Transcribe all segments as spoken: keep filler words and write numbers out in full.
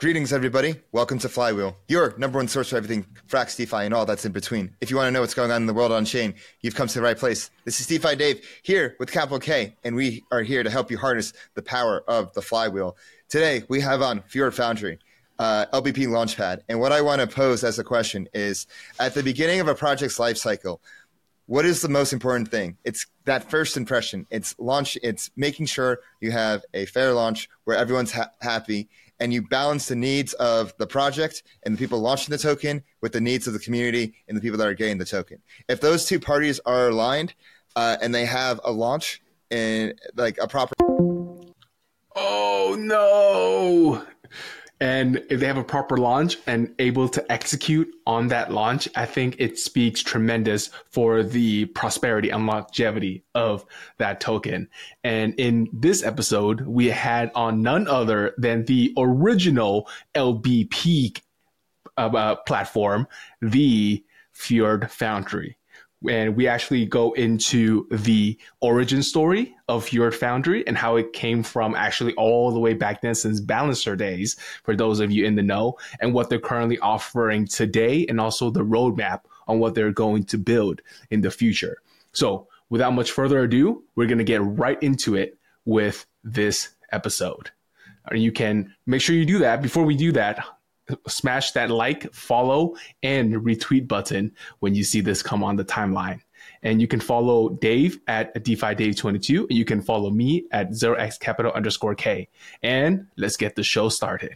Greetings, everybody. Welcome to Flywheel, your number one source for everything Frax, DeFi, and all that's in between. If you want to know what's going on in the world on chain, you've come to the right place. This is DeFi Dave here with Capital K, and we are here to help you harness the power of the Flywheel. Today, we have on Fjord Foundry, uh, L B P Launchpad. And what I want to pose as a question is, at the beginning of a project's life cycle, what is the most important thing? It's that first impression. It's launch. It's making sure you have a fair launch where everyone's ha- happy, and you balance the needs of the project and the people launching the token with the needs of the community and the people that are getting the token. If those two parties are aligned uh, and they have a launch and like a proper... Oh, no. And if they have a proper launch and able to execute on that launch, I think it speaks tremendous for the prosperity and longevity of that token. And in this episode, we had on none other than the original L B P uh, platform, the Fjord Foundry. And we actually go into the origin story of Fjord Foundry and how it came from actually all the way back then since Balancer days, for those of you in the know, and what they're currently offering today, and also the roadmap on what they're going to build in the future. So without much further ado, we're going to get right into it with this episode. You can make sure you do that. Before we do that, smash that like, follow, and retweet button when you see this come on the timeline. And you can follow Dave at DeFi Dave twenty-two, and you can follow me at zero x capital underscore K. And let's get the show started.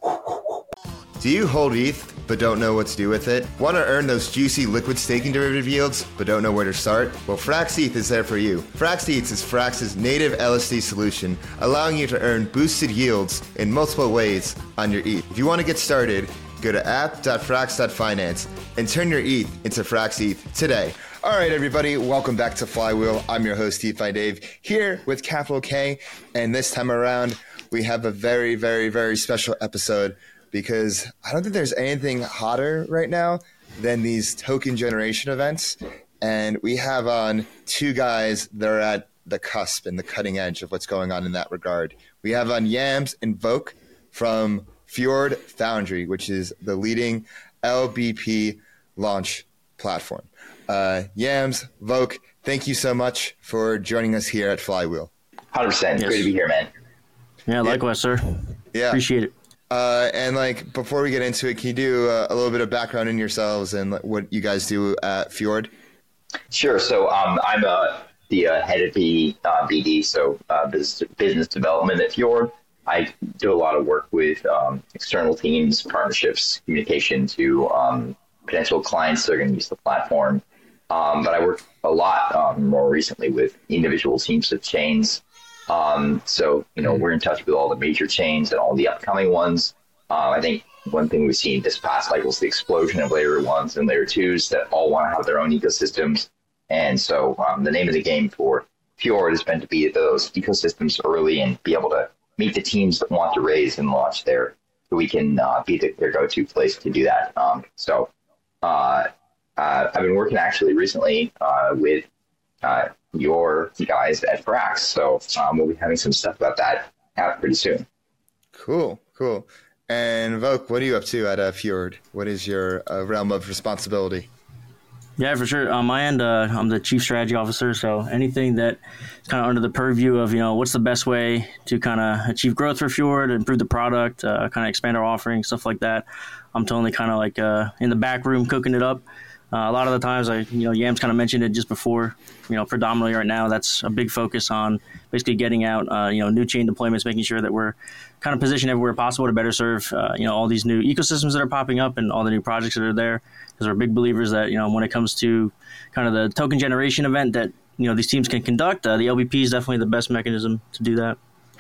Do you hold E T H but don't know what to do with it? Want to earn those juicy liquid staking derivative yields but don't know where to start? Well, Frax E T H is there for you. Frax E T H is Frax's native L S D solution, allowing you to earn boosted yields in multiple ways on your E T H. If you want to get started, go to app dot frax dot finance and turn your E T H into Frax E T H today. All right, everybody, welcome back to Flywheel. I'm your host, DeFi Dave, here with Capital K, and this time around, we have a very, very, very special episode, because I don't think there's anything hotter right now than these token generation events. And we have on two guys that are at the cusp and the cutting edge of what's going on in that regard. We have on Yams and Voke from Fjord Foundry, which is the leading L B P launch platform. Uh, Yams, Voke, thank you so much for joining us here at Flywheel. one hundred percent. Yes. Great to be here, man. Yeah, likewise, yeah. sir. Yeah. Appreciate it. Uh, and like, before we get into it, can you do uh, a little bit of background in yourselves and what you guys do at Fjord? Sure. So um, I'm uh, the uh, head of the uh, B D, so uh, business, business development at Fjord. I do a lot of work with um, external teams, partnerships, communication to um, potential clients that are going to use the platform. Um, but I work a lot um, more recently with individual teams of chains. Um, so, you know, we're in touch with all the major chains and all the upcoming ones. Uh, I think one thing we've seen this past cycle is the explosion of layer ones and layer twos that all want to have their own ecosystems. And so um, the name of the game for Fjord has been to be at those ecosystems early and be able to meet the teams that want to raise and launch there, so we can uh, be the, their go-to place to do that. Um, so uh, uh, I've been working actually recently uh, with uh, your guys at Frax. So um, we'll be having some stuff about that out pretty soon. Cool, cool. And Voke, what are you up to at uh, Fjord? What is your uh, realm of responsibility? Yeah, for sure. On my end, uh, I'm the chief strategy officer. So anything that is kind of under the purview of, you know, what's the best way to kind of achieve growth for Fjord, improve the product, uh, kind of expand our offering, stuff like that. I'm totally kind of like uh, in the back room cooking it up. Uh, a lot of the times, I, you know, Yams kind of mentioned it just before, you know, predominantly right now, that's a big focus on basically getting out, uh, you know, new chain deployments, making sure that we're kind of positioned everywhere possible to better serve, uh, you know, all these new ecosystems that are popping up and all the new projects that are there. Because we're big believers that, you know, when it comes to kind of the token generation event that, you know, these teams can conduct, uh, the L B P is definitely the best mechanism to do that.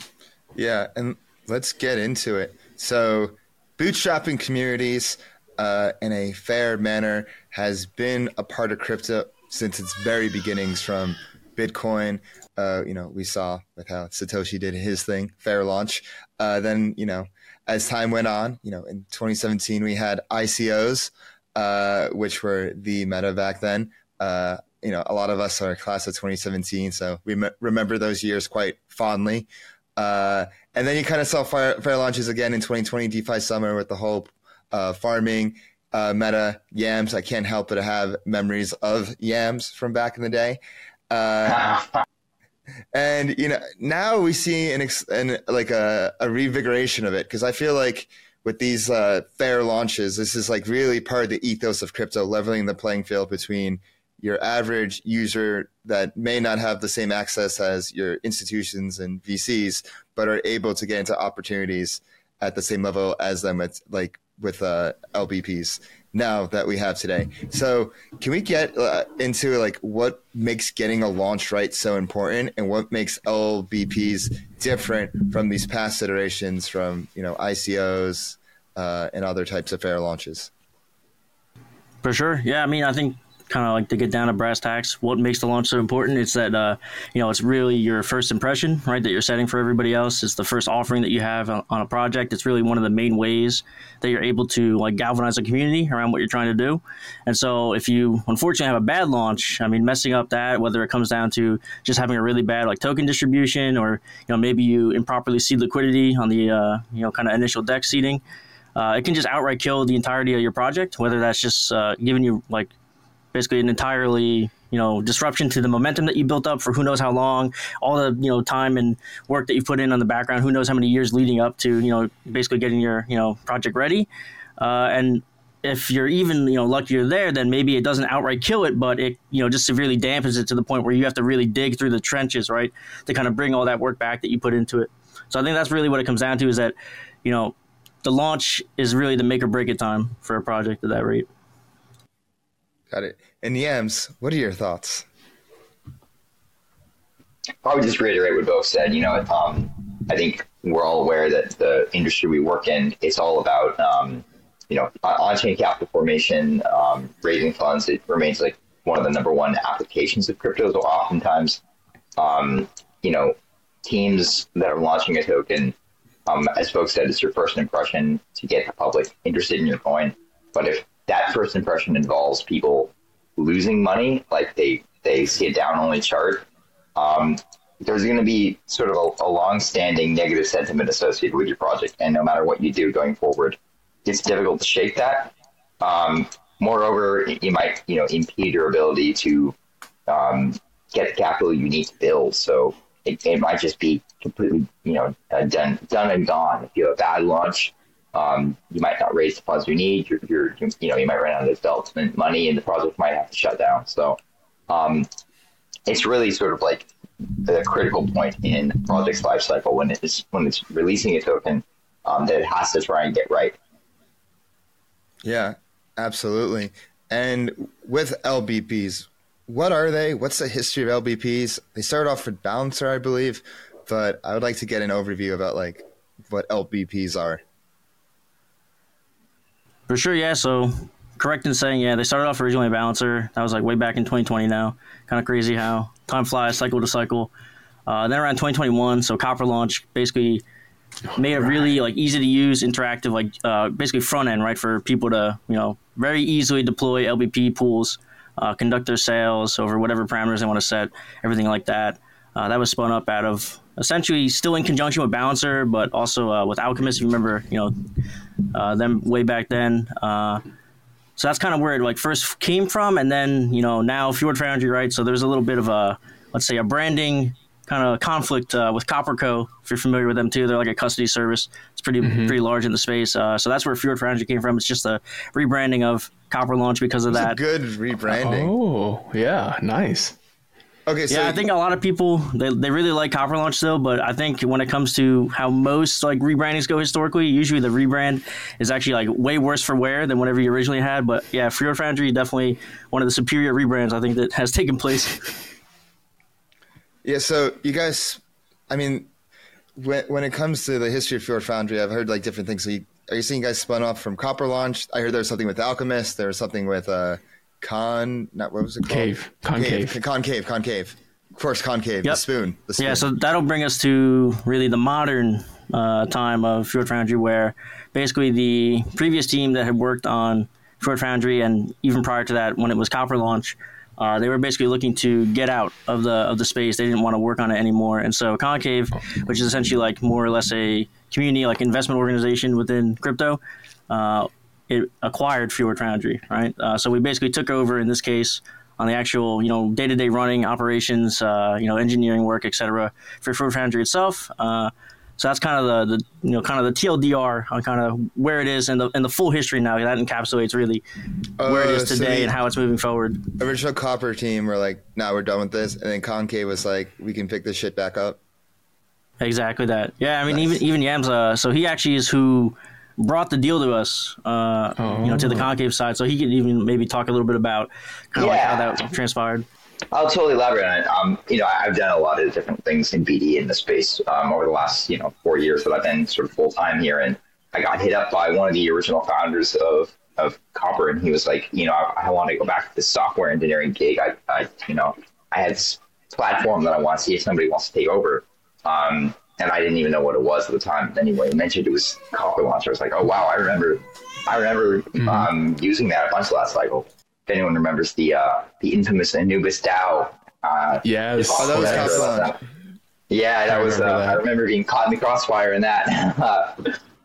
Yeah, and let's get into it. So bootstrapping communities uh, in a fair manner has been a part of crypto since its very beginnings, from Bitcoin. Uh, you know, we saw with how Satoshi did his thing, fair launch. Uh, then, you know, as time went on, you know, in twenty seventeen, we had I C Os, uh, which were the meta back then. Uh, you know, a lot of us are class of twenty seventeen, so we me- remember those years quite fondly. Uh, and then you kind of saw fire, fire launches again in twenty twenty DeFi Summer with the whole uh, farming uh, meta Yams. I can't help but have memories of Yams from back in the day. Uh, and, you know, now we see an, ex- an like a, a revigoration of it, because I feel like with these uh, fair launches, this is like really part of the ethos of crypto, leveling the playing field between your average user that may not have the same access as your institutions and V Cs, but are able to get into opportunities at the same level as them with like with uh, L B Ps now that we have today. So can we get uh, into like what makes getting a launch right so important, and what makes L B Ps different from these past iterations from, you know, I C Os uh, and other types of fair launches? For sure. Yeah, I mean, I think kind of like to get down to brass tacks, what makes the launch so important? It's that, uh, you know, it's really your first impression, right, that you're setting for everybody else. It's the first offering that you have on, on a project. It's really one of the main ways that you're able to like galvanize a community around what you're trying to do. And so if you unfortunately have a bad launch, I mean, messing up that, whether it comes down to just having a really bad like token distribution, or, you know, maybe you improperly seed liquidity on the, uh, you know, kind of initial deck seeding, uh, it can just outright kill the entirety of your project, whether that's just uh, giving you like basically an entirely, you know, disruption to the momentum that you built up for who knows how long, all the, you know, time and work that you put in on the background, who knows how many years leading up to, you know, basically getting your, you know, project ready. Uh, and if you're even, you know, lucky you're there, then maybe it doesn't outright kill it, but it, you know, just severely dampens it to the point where you have to really dig through the trenches, right, to kind of bring all that work back that you put into it. So I think that's really what it comes down to, is that, you know, the launch is really the make or break it time for a project at that rate. Got it. And Yams, what are your thoughts? I would just reiterate what both said. You know, um, I think we're all aware that the industry we work in, it's all about, um, you know, on-chain capital formation, um, raising funds. It remains like one of the number one applications of crypto. So oftentimes, um, you know, teams that are launching a token, um, as folks said, it's your first impression to get the public interested in your coin. But if that first impression involves people losing money, like they, they see a down-only chart, um, there's going to be sort of a, a long-standing negative sentiment associated with your project. And no matter what you do going forward, it's difficult to shake that. Um, moreover, you might, you know, impede your ability to um, get the capital you need to build. So it, it might just be completely, you know, uh, done, done and gone. If you have a bad launch, Um, you might not raise the funds you need. You're, you're, you know, you might run out of development money, and the project might have to shut down. So, um, it's really sort of like the critical point in the project's life cycle when it's when it's releasing a token um, that it has to try and get right. Yeah, absolutely. And with L B Ps, what are they? What's the history of L B Ps? They started off with Balancer, I believe, but I would like to get an overview about like what L B Ps are. For sure, yeah. So correct in saying, yeah, they started off originally a Balancer. That was like way back in twenty twenty now. Kind of crazy how time flies, cycle to cycle. Uh, then around twenty twenty-one, so Copper Launch basically made a really like easy to use, interactive, like uh, basically front end, right, for people to, you know, very easily deploy L B P pools, uh, conduct their sales over whatever parameters they want to set, everything like that. Uh, that was spun up out of essentially still in conjunction with Balancer, but also uh, with Alchemist. If you remember, you know, uh, them way back then. Uh, so that's kind of where it like first came from, and then, you know, now Fjord Foundry, right? So there's a little bit of a, let's say, a branding kind of conflict uh, with Copperco. If you're familiar with them too, they're like a custody service. It's pretty mm-hmm. pretty large in the space. Uh, so that's where Fjord Foundry came from. It's just a rebranding of Copper Launch because of It's that. a good rebranding. Oh, yeah, nice. Okay, so yeah, I think a lot of people, they, they really like Copper Launch still, but I think when it comes to how most like rebrandings go historically, usually the rebrand is actually like way worse for wear than whatever you originally had. But yeah, Fjord Foundry, definitely one of the superior rebrands I think that has taken place. Yeah, so you guys, I mean, when when it comes to the history of Fjord Foundry, I've heard like different things. So you, are you saying you guys spun off from Copper Launch? I heard there was something with Alchemist. There was something with uh, Con, not what was it called? Cave, Concave. Concave, Concave. Of course, Concave, Yep. the spoon. The spoon. Yeah, so that'll bring us to really the modern uh, time of Fjord Foundry, where basically the previous team that had worked on Fjord Foundry, and even prior to that, when it was Copper Launch, Uh, they were basically looking to get out of the of the space. They didn't want to work on it anymore. And so Concave, which is essentially like more or less a community, like investment organization within crypto, uh, it acquired Fjord Foundry, right? Uh, so we basically took over in this case on the actual, you know, day-to-day running operations, uh, you know, engineering work, et cetera, for Fjord Foundry itself. Uh, So that's kind of the, the you know kind of the T L D R on kind of where it is and the and the full history now. That encapsulates really where it is Uh, so today the and how it's moving forward. Original Copper team were like, "Nah, we're done with this," and then Concave was like, "We can pick this shit back up." Exactly that. Yeah, I mean Nice. even even Yams. Uh, so he actually is who brought the deal to us. Uh, Oh. You know, to the Concave side. So he could even maybe talk a little bit about kind of like Yeah. how that transpired. I'll totally elaborate on it. Um, you know, I've done a lot of different things in B D in the space um, over the last, you know, four years that I've been sort of full time here, and I got hit up by one of the original founders of of Copper, and he was like, you know, I, I want to go back to this software engineering gig. I, I, you know, I had this platform that I want to see if somebody wants to take over, um, and I didn't even know what it was at the time. But anyway, he mentioned it was Copper Launcher. I was like, oh wow, I remember, I remember mm-hmm. um, using that a bunch last cycle. If anyone remembers the uh, the infamous Anubis DAO. Uh, Yes. Oh, that was Copper Launch. Yeah, that I was. remember Uh, that. I remember being caught in the crossfire in that.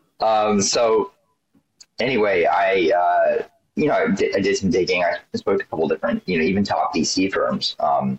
um, so anyway, I uh, you know I did, I did some digging. I spoke to a couple different, you know, even top V C firms, um,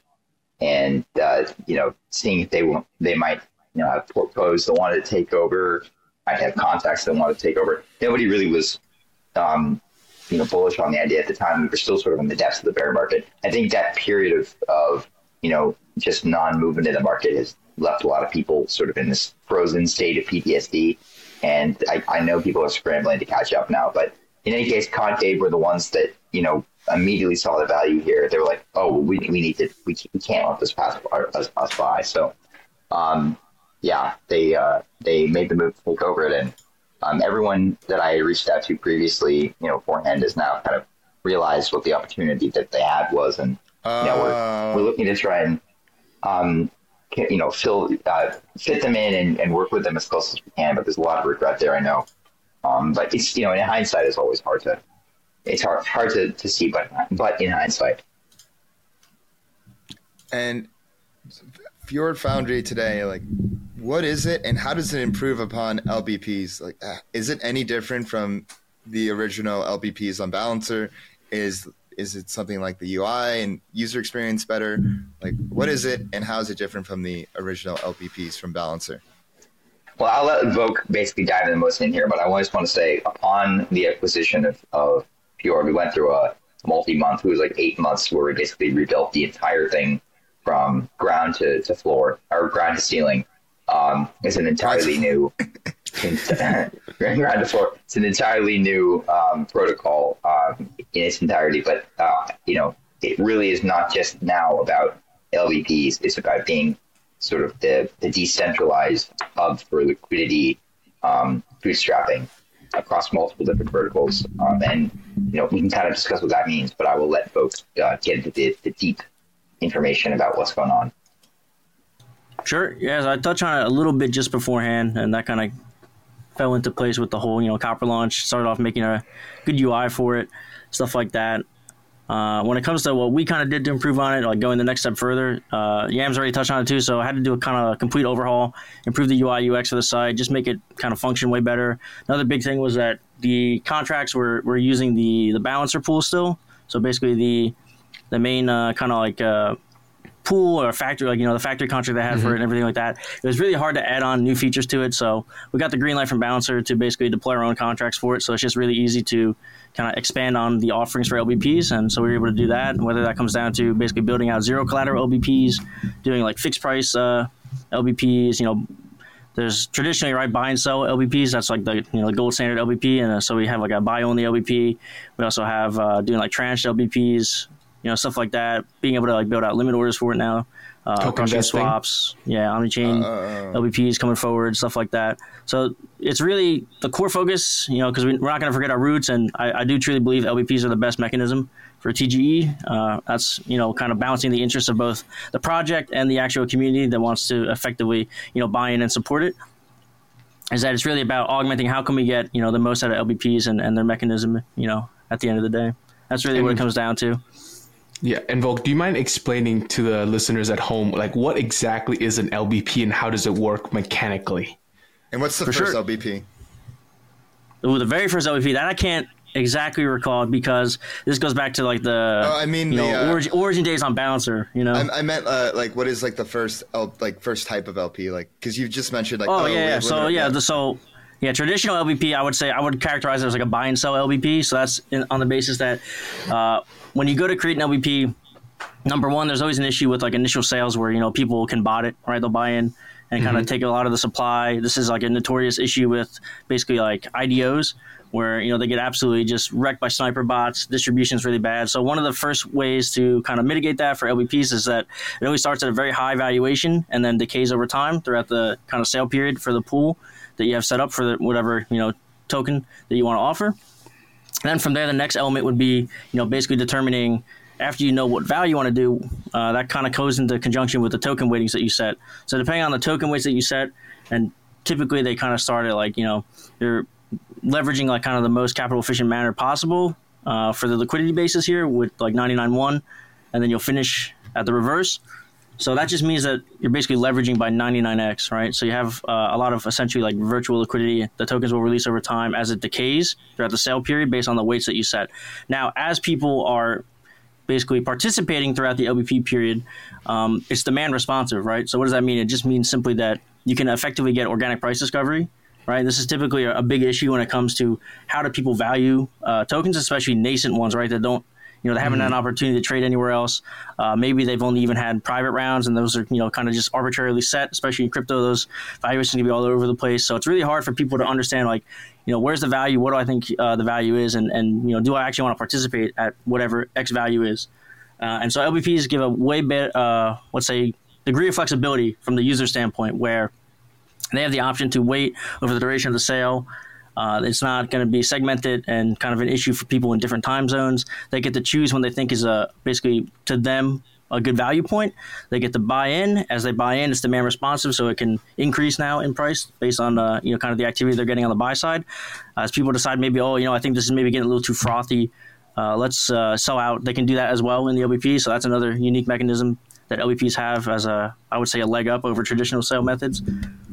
and uh, you know, seeing if they want, they might, you know, have portfolios that wanted to take over. I have contacts that wanted to take over. Nobody really was. Um, you know, bullish on the idea at the time. We were still sort of in the depths of the bear market. I think that period of, of, you know, just non-movement in the market has left a lot of people sort of in this frozen state of P T S D. And I, I know people are scrambling to catch up now, but in any case, Concave were the ones that, you know, immediately saw the value here. They were like, oh, we, we need to, we, we can't let this pass us, us by. So, um, yeah, they, uh, they made the move to take over it. And, Um, everyone that I reached out to previously, you know, beforehand has now kind of realized what the opportunity that they had was, and you know, we're, Oh. we're looking to try and, um, ca- you know, fill, uh, fit them in and, and work with them as close as we can. But there's a lot of regret there, I know. Um, but it's, you know, in hindsight, it's always hard to, it's hard hard to, to see, but but in hindsight. And Fjord Foundry today, like, what is it, and how does it improve upon L B Ps? Like, uh, is it any different from the original L B Ps on Balancer? Is is it something like the U I and user experience better? Like, what is it, and how is it different from the original L B Ps from Balancer? Well, I'll let Voke basically dive in the most in here, but I just want to say, upon the acquisition of, of Fjord, we went through a multi-month, it was like eight months, where we basically rebuilt the entire thing from ground to, to floor, or ground to ceiling. Um, it's an entirely new ground to floor. It's an entirely new um, protocol um, in its entirety. But uh, you know, it really is not just now about L V Ps. It's about being sort of the, the decentralized hub for liquidity, um, bootstrapping across multiple different verticals. Um, and you know, we can kind of discuss what that means. But I will let folks uh, get into the, the deep information about what's going on. Sure. Yeah, so I touched on it a little bit just beforehand, and that kind of fell into place with the whole, you know, Copper launch. Started off making a good U I for it, stuff like that. Uh, when it comes to what we kind of did to improve on it, like going the next step further, uh, Yams already touched on it too, so I had to do a kind of complete overhaul, improve the U I U X of the site, just make it kind of function way better. Another big thing was that the contracts were, were using the, the balancer pool still. So basically the the main uh, kind of like uh, pool or factory, like, you know, the factory contract they had mm-hmm. for it and everything like that. It was really hard to add on new features to it. So we got the green light from Balancer to basically deploy our own contracts for it. So it's just really easy to kind of expand on the offerings for L B Ps. And so we were able to do that. And whether that comes down to basically building out zero collateral L B Ps, doing like fixed price uh, L B Ps, you know, there's traditionally, right, buy and sell L B Ps. That's like the, you know, the gold standard L B P. And uh, so we have like a buy only L B P. We also have uh, doing like tranched L B Ps, you know, stuff like that, being able to like build out limit orders for it now. Uh, Token cross-chain vesting. swaps, yeah, on-chain Uh. L B Ps coming forward, stuff like that. So it's really the core focus, you know, because we, we're not going to forget our roots, and I, I do truly believe L B Ps are the best mechanism for T G E. Uh, that's, you know, kind of balancing the interests of both the project and the actual community that wants to effectively, you know, buy in and support it. Is that it's really about augmenting how can we get, you know, the most out of L B Ps and, and their mechanism, you know, at the end of the day. That's really what it comes down to. Yeah, and Volk, do you mind explaining to the listeners at home, like what exactly is an L B P and how does it work mechanically? And what's the For first sure. L B P? Ooh, the very first L B P that I can't exactly recall because this goes back to like the Oh, I mean you the, know uh, origin, origin days on Balancer. You know. I, I meant uh, like what is like the first L, like first type of L P, like because you just mentioned like oh, oh, we yeah, yeah. have So limited- yeah, the, so yeah, traditional L B P, I would say I would characterize it as like a buy and sell L B P. So that's in, on the basis that uh, when you go to create an L B P, number one, there's always an issue with like initial sales where you know people can bot it, right? They'll buy in and kind of take a lot of the supply. This is like a notorious issue with basically like I D Os where, you know, they get absolutely just wrecked by sniper bots. Distribution is really bad. So one of the first ways to kind of mitigate that for L B Ps is that it always starts at a very high valuation and then decays over time throughout the kind of sale period for the pool that you have set up for the, whatever, you know, token that you want to offer. And then from there, the next element would be, you know, basically determining after you know what value you want to do, uh, that kind of goes into conjunction with the token weightings that you set. So depending on the token weights that you set, and typically they kind of start at like, you know, you're leveraging like kind of the most capital efficient manner possible uh, for the liquidity basis here with like ninety-nine one, and then you'll finish at the reverse. So that just means that you're basically leveraging by ninety-nine x, right? So you have uh, a lot of essentially like virtual liquidity. The tokens will release over time as it decays throughout the sale period based on the weights that you set. Now, as people are basically participating throughout the L B P period, um, it's demand responsive, right? So what does that mean? It just means simply that you can effectively get organic price discovery, right? This is typically a, a big issue when it comes to how do people value uh, tokens, especially nascent ones, right? That don't, you know, they haven't Mm-hmm. had an opportunity to trade anywhere else. Uh, maybe they've only even had private rounds, and those are, you know, kind of just arbitrarily set, especially in crypto. Those valuations can be all over the place. So it's really hard for people to understand, like, you know, where's the value? What do I think uh, the value is? And, and, you know, do I actually want to participate at whatever X value is? Uh, and so L B Ps give a way better, uh, let's say, degree of flexibility from the user standpoint, where they have the option to wait over the duration of the sale. Uh, it's not going to be segmented and kind of an issue for people in different time zones. They get to choose when they think is a basically to them a good value point. They get to buy in. As they buy in, it's demand responsive, so it can increase now in price based on uh, you know kind of the activity they're getting on the buy side. Uh, as people decide maybe, oh, you know, I think this is maybe getting a little too frothy. Uh, let's uh, sell out. They can do that as well in the L B P. So that's another unique mechanism that L B Ps have as a, I would say, a leg up over traditional sale methods.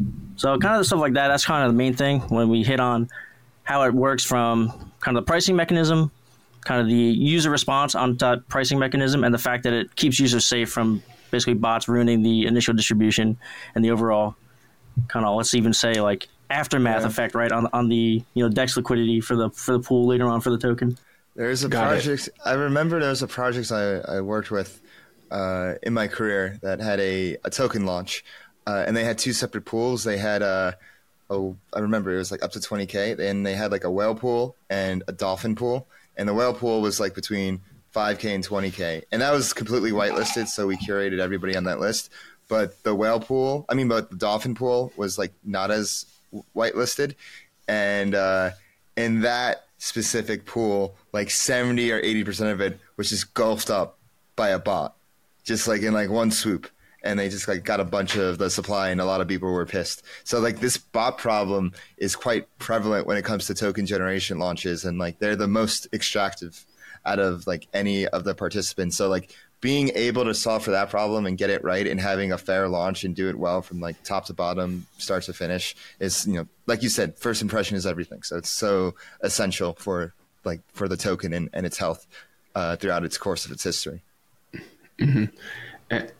So kind of stuff like that, that's kind of the main thing when we hit on how it works from kind of the pricing mechanism, kind of the user response on that pricing mechanism, and the fact that it keeps users safe from basically bots ruining the initial distribution and the overall kind of, let's even say, like aftermath Yeah. effect, right, on on the, you know, DEX liquidity for the for the pool later on for the token. There's a Got it. project. I remember there was a project I, I worked with uh, in my career that had a, a token launch, uh, and they had two separate pools. They had a, oh, I remember it was like up to twenty K, and they had like a whale pool and a dolphin pool, and the whale pool was like between five K and twenty K, and that was completely whitelisted, so we curated everybody on that list. But the whale pool, I mean, but the dolphin pool was like not as whitelisted, and uh, in that specific pool, like seventy or eighty percent of it was just gulfed up by a bot, just like in like one swoop. And they just like got a bunch of the supply, and a lot of people were pissed. So like this bot problem is quite prevalent when it comes to token generation launches, and like they're the most extractive out of like any of the participants. So like being able to solve for that problem and get it right, and having a fair launch and do it well from like top to bottom, start to finish, is, you know, like you said, first impression is everything. So it's so essential for like for the token and, and its health uh, throughout its course of its history. Mm-hmm. And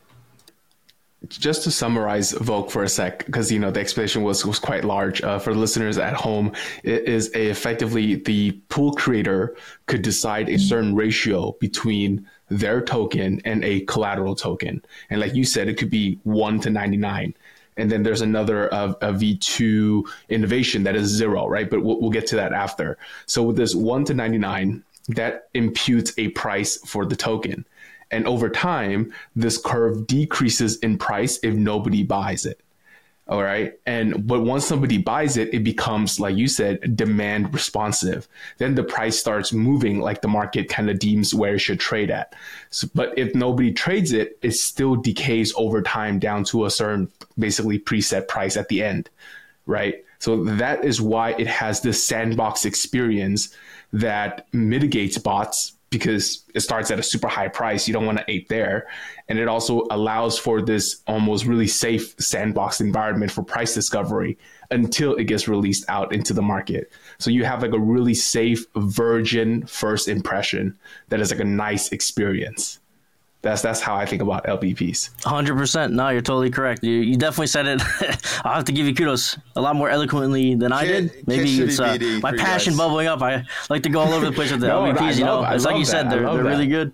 just to summarize Volk for a sec, because, you know, the explanation was, was quite large uh, for the listeners at home, it is a, effectively the pool creator could decide a certain ratio between their token and a collateral token. And like you said, it could be one to ninety-nine. And then there's another uh, a V two innovation that is zero, right? But we'll, we'll get to that after. So with this one to ninety-nine, that imputes a price for the token. And over time, this curve decreases in price if nobody buys it. All right. And but once somebody buys it, it becomes, like you said, demand responsive. Then the price starts moving like the market kind of deems where it should trade at. So, but if nobody trades it, it still decays over time down to a certain basically preset price at the end. Right. So that is why it has this sandbox experience that mitigates bots because it starts at a super high price. You don't want to ape there. And it also allows for this almost really safe sandbox environment for price discovery until it gets released out into the market. So you have like a really safe virgin first impression that is like a nice experience. That's that's how I think about L B Ps. one hundred percent. No, you're totally correct. You, you definitely said it. I'll have to give you kudos a lot more eloquently than I Kid- did. Maybe Kid it's uh, B D my for you passion guys. bubbling up. I like to go all over the place with the No, L B Ps. I You know, love- I it's like love you said, that. I they're love they're that. really good.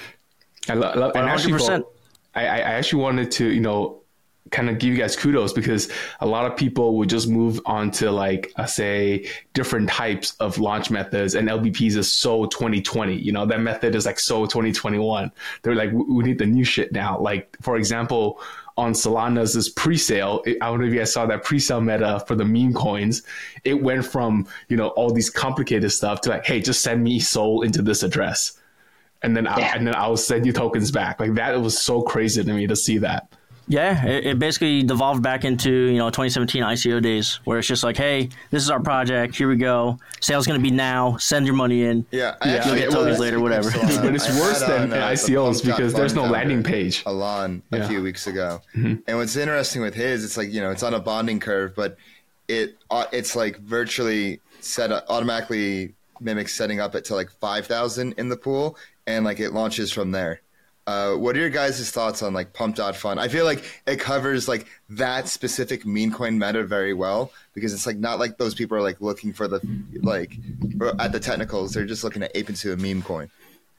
I love, love and actually, one hundred percent. I, I actually wanted to, you know, kind of give you guys kudos because a lot of people would just move on to like, uh, say, different types of launch methods, and L B Ps is so twenty twenty. You know, that method is like so twenty twenty-one. They're like, we we need the new shit now. Like, for example, on Solana's this pre-sale, I don't know if you guys saw that pre-sale meta for the meme coins. It went from, you know, all these complicated stuff to like, hey, just send me Sol into this address. And then, I, and then I'll send you tokens back. Like that, it was so crazy to me to see that. Yeah, it, it basically devolved back into, you know, twenty seventeen I C O days, where it's just like, hey, this is our project. Here we go. Sale's going to be now. Send your money in. Yeah, I Yeah, actually, you'll get well, tokens later, speaking of whatever. Solana, But it's I worse had than on, uh, I C the Os Pump dot because Fun there's no founder, landing page. Alon, a Yeah. few weeks ago. Mm-hmm. And what's interesting with his, it's like, you know, it's on a bonding curve, but it uh, it's like virtually set up, automatically mimics setting up it to like five thousand in the pool, and like it launches from there. Uh, what are your guys' thoughts on like Pump dot Fun? I feel like it covers like that specific meme coin meta very well, because it's like not like those people are like looking for the like at the technicals. They're just looking to ape into a meme coin.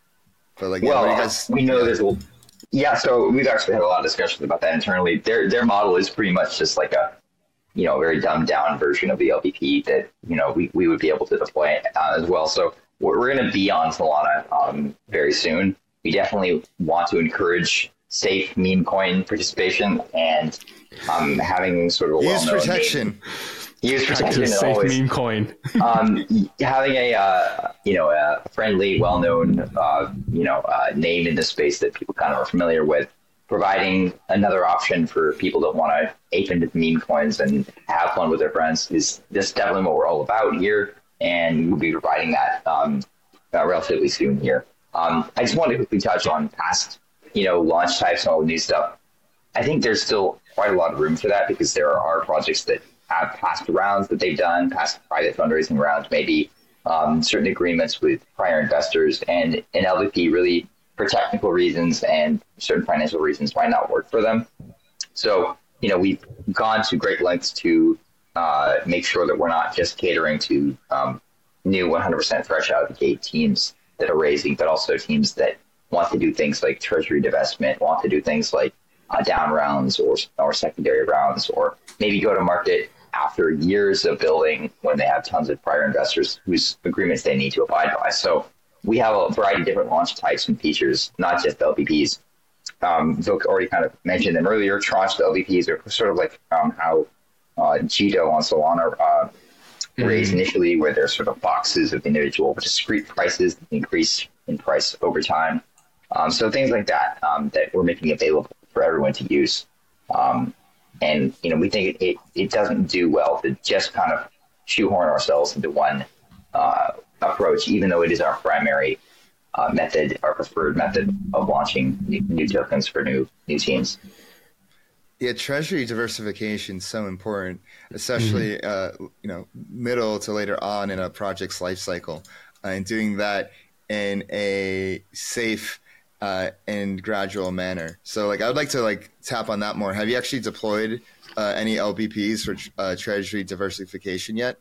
But like, yeah, Well, what do you guys, we know yeah. there's a yeah. So we've actually had a lot of discussions about that internally. Their their model is pretty much just like a you know very dumbed down version of the L B P that you know we, we would be able to deploy uh, as well. So we're, we're going to be on Solana um, very soon. We definitely want to encourage safe meme coin participation and um, having sort of a use well-known protection? name. Use It's protection a and safe always meme coin. um, having a uh, you know a friendly, well-known uh, you know uh, name in the space that people kind of are familiar with, providing another option for people that want to ape into meme coins and have fun with their friends is this is definitely what we're all about here, and we'll be providing that um, uh, relatively soon here. Um, I just want to quickly touch on past you know launch types and all the new stuff. I think there's still quite a lot of room for that because there are projects that have past rounds that they've done, past private fundraising rounds, maybe um, certain agreements with prior investors, and an L V P really, for technical reasons and certain financial reasons, might not work for them. So, you know, we've gone to great lengths to uh, make sure that we're not just catering to um, new one hundred percent fresh out of the gate teams that are raising, but also teams that want to do things like treasury divestment, want to do things like uh, down rounds or or secondary rounds, or maybe go to market after years of building when they have tons of prior investors whose agreements they need to abide by. So we have a variety of different launch types and features, not just L V Ps. Um, Vilk already kind of mentioned them earlier. Tranche L V Ps are sort of like um, how uh, Jito on Solana uh, raised initially, where there's sort of boxes of individual discrete prices that increase in price over time. Um, so things like that um, that we're making available for everyone to use. Um, and, you know, we think it, it, it doesn't do well to just kind of shoehorn ourselves into one uh, approach, even though it is our primary uh, method, our preferred method of launching new, new tokens for new new teams. Yeah, treasury diversification is so important, especially mm-hmm. uh, you know middle to later on in a project's life cycle, uh, and doing that in a safe uh, and gradual manner. So, like, I would like to like tap on that more. Have you actually deployed uh, any L B Ps for uh, treasury diversification yet?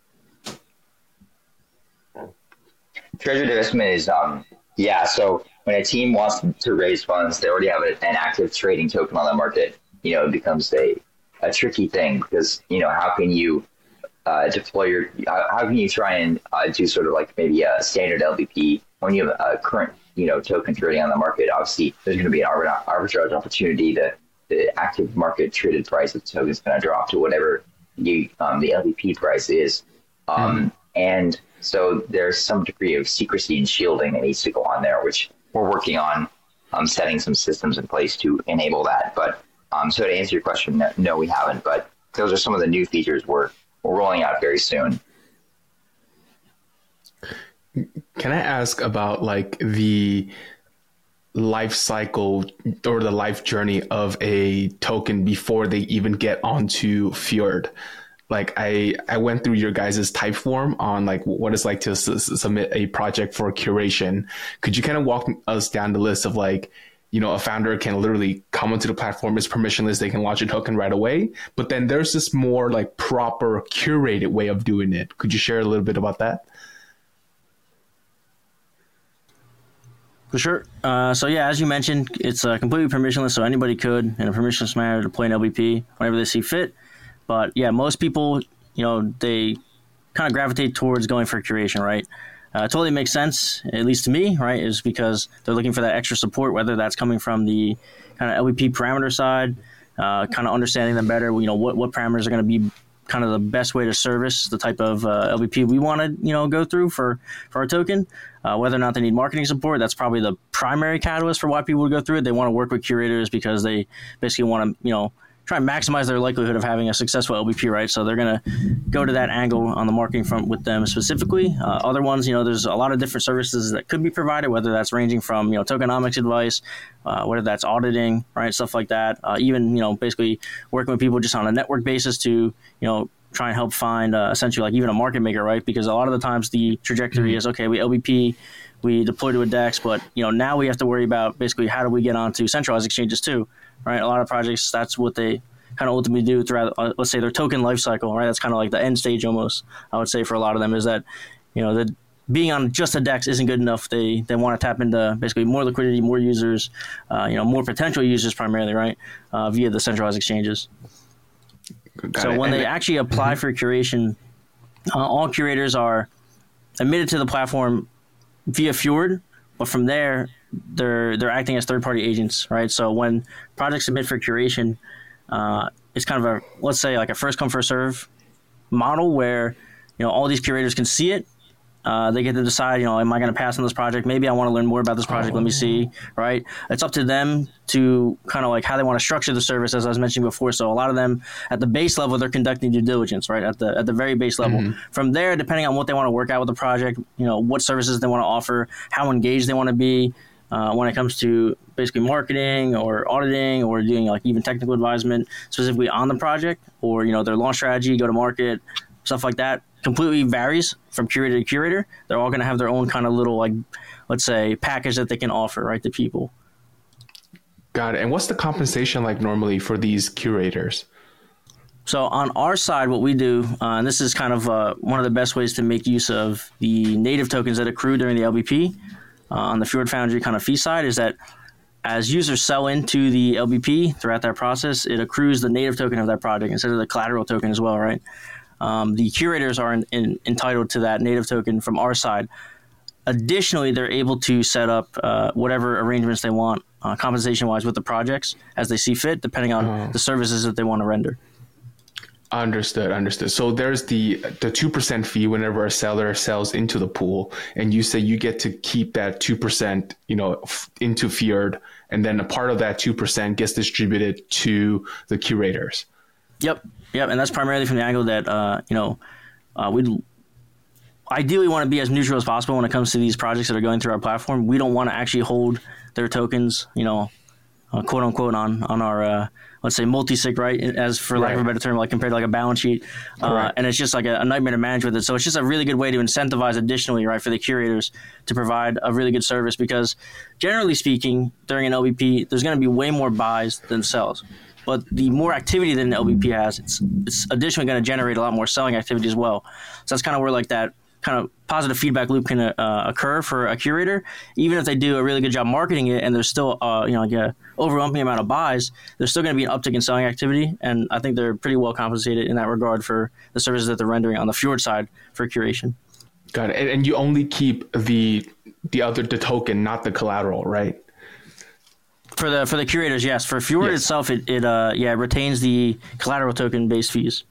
Treasury divestment is um yeah. So when a team wants to raise funds, they already have an active trading token on the market. You know, it becomes a, a tricky thing because, you know, how can you uh, deploy your, how, how can you try and uh, do sort of like maybe a standard L V P when you have a current, you know, token trading on the market? Obviously, there's going to be an arbitrage opportunity that the active market traded price of the token is going to drop to whatever you, um, the L V P price is. Um, mm. And so there's some degree of secrecy and shielding that needs to go on there, which we're working on um, setting some systems in place to enable that. But Um, so to answer your question, no, we haven't, but those are some of the new features we're, we're rolling out very soon. Can I ask about like the life cycle or the life journey of a token before they even get onto Fjord? Like I, I went through your guys' type form on like what it's like to s- submit a project for curation. Could you kind of walk us down the list of like, you know, a founder can literally come onto the platform, it's permissionless, they can launch a token right away. But then there's this more like proper curated way of doing it. Could you share a little bit about that? For sure. Uh, so yeah, as you mentioned, it's uh, completely permissionless, so anybody could, in a permissionless manner, deploy an L B P whenever they see fit. But yeah, most people, you know, they kind of gravitate towards going for curation, right? Uh, it totally makes sense, at least to me, right? Is because they're looking for that extra support, whether that's coming from the kind of L B P parameter side, uh, kind of understanding them better. You know, what what parameters are going to be kind of the best way to service the type of uh, L B P we want to, you know, go through for, for our token. Uh, whether or not they need marketing support, that's probably the primary catalyst for why people would go through it. They want to work with curators because they basically want to, you know, try and maximize their likelihood of having a successful L B P, right? So they're going to go to that angle on the marketing front with them specifically. Uh, other ones, you know, there's a lot of different services that could be provided, whether that's ranging from, you know, tokenomics advice, uh, whether that's auditing, right, stuff like that. Uh, even, you know, basically working with people just on a network basis to, you know, try and help find uh, essentially like even a market maker, right? Because a lot of the times the trajectory mm-hmm. is, okay, we L B P, we deploy to a DEX, but, you know, now we have to worry about basically how do we get onto centralized exchanges too, right? A lot of projects, that's what they kind of ultimately do throughout, uh, let's say, their token lifecycle, right? That's kind of like the end stage almost, I would say, for a lot of them, is that, you know, that being on just a DEX isn't good enough. They they want to tap into basically more liquidity, more users, uh, you know, more potential users primarily, right, uh, via the centralized exchanges. Got so it. when and they it, actually apply mm-hmm. for curation, uh, all curators are admitted to the platform via Fjord, but from there, they're they're acting as third-party agents, right? So when projects submit for curation, uh, it's kind of a, let's say, like a first-come, first-serve model where, you know, all these curators can see it. Uh, they get to decide, you know, am I going to pass on this project? Maybe I want to learn more about this project. Oh. Let me see, right? It's up to them to kind of like how they want to structure the service, as I was mentioning before. So a lot of them at the base level, they're conducting due diligence, right? At the at the very base level. Mm-hmm. From there, depending on what they want to work out with the project, you know, what services they want to offer, how engaged they want to be uh, when it comes to basically marketing or auditing or doing like even technical advisement specifically on the project, or, you know, their launch strategy, go to market, stuff like that. Completely varies from curator to curator. They're all going to have their own kind of little, like, let's say, package that they can offer, right, to people. Got it. And what's the compensation like normally for these curators? So on our side, what we do, uh, and this is kind of uh, one of the best ways to make use of the native tokens that accrue during the L B P uh, on the Fjord Foundry kind of fee side, is that as users sell into the L B P throughout that process, it accrues the native token of that project instead of the collateral token as well, right? Um, the curators are in, in, entitled to that native token from our side. Additionally, they're able to set up uh, whatever arrangements they want uh, compensation-wise with the projects as they see fit, depending on oh. the services that they want to render. Understood, understood. So there's the the two percent fee whenever a seller sells into the pool, and you say you get to keep that two percent, you know, f- into Fjord, and then a part of that two percent gets distributed to the curators. Yep. Yep, and that's primarily from the angle that, uh, you know, uh, we'd ideally want to be as neutral as possible when it comes to these projects that are going through our platform. We don't want to actually hold their tokens, you know, uh, quote unquote, on, on our, uh, let's say, multi-sig, right, as for lack right. of a better term, like compared to like a balance sheet. Uh, and it's just like a, a nightmare to manage with it. So it's just a really good way to incentivize additionally, right, for the curators to provide a really good service, because generally speaking, during an L B P, there's going to be way more buys than sells. But the more activity that an L B P has, it's it's additionally going to generate a lot more selling activity as well. So that's kind of where like that kind of positive feedback loop can uh, occur for a curator. Even if they do a really good job marketing it and there's still uh, you know like a overwhelming amount of buys, there's still going to be an uptick in selling activity. And I think they're pretty well compensated in that regard for the services that they're rendering on the Fjord side for curation. Got it. And, and you only keep the the other the token, not the collateral, right? For the for the curators, yes. For Fjord yes. itself, it, it uh yeah it retains the collateral token based fees.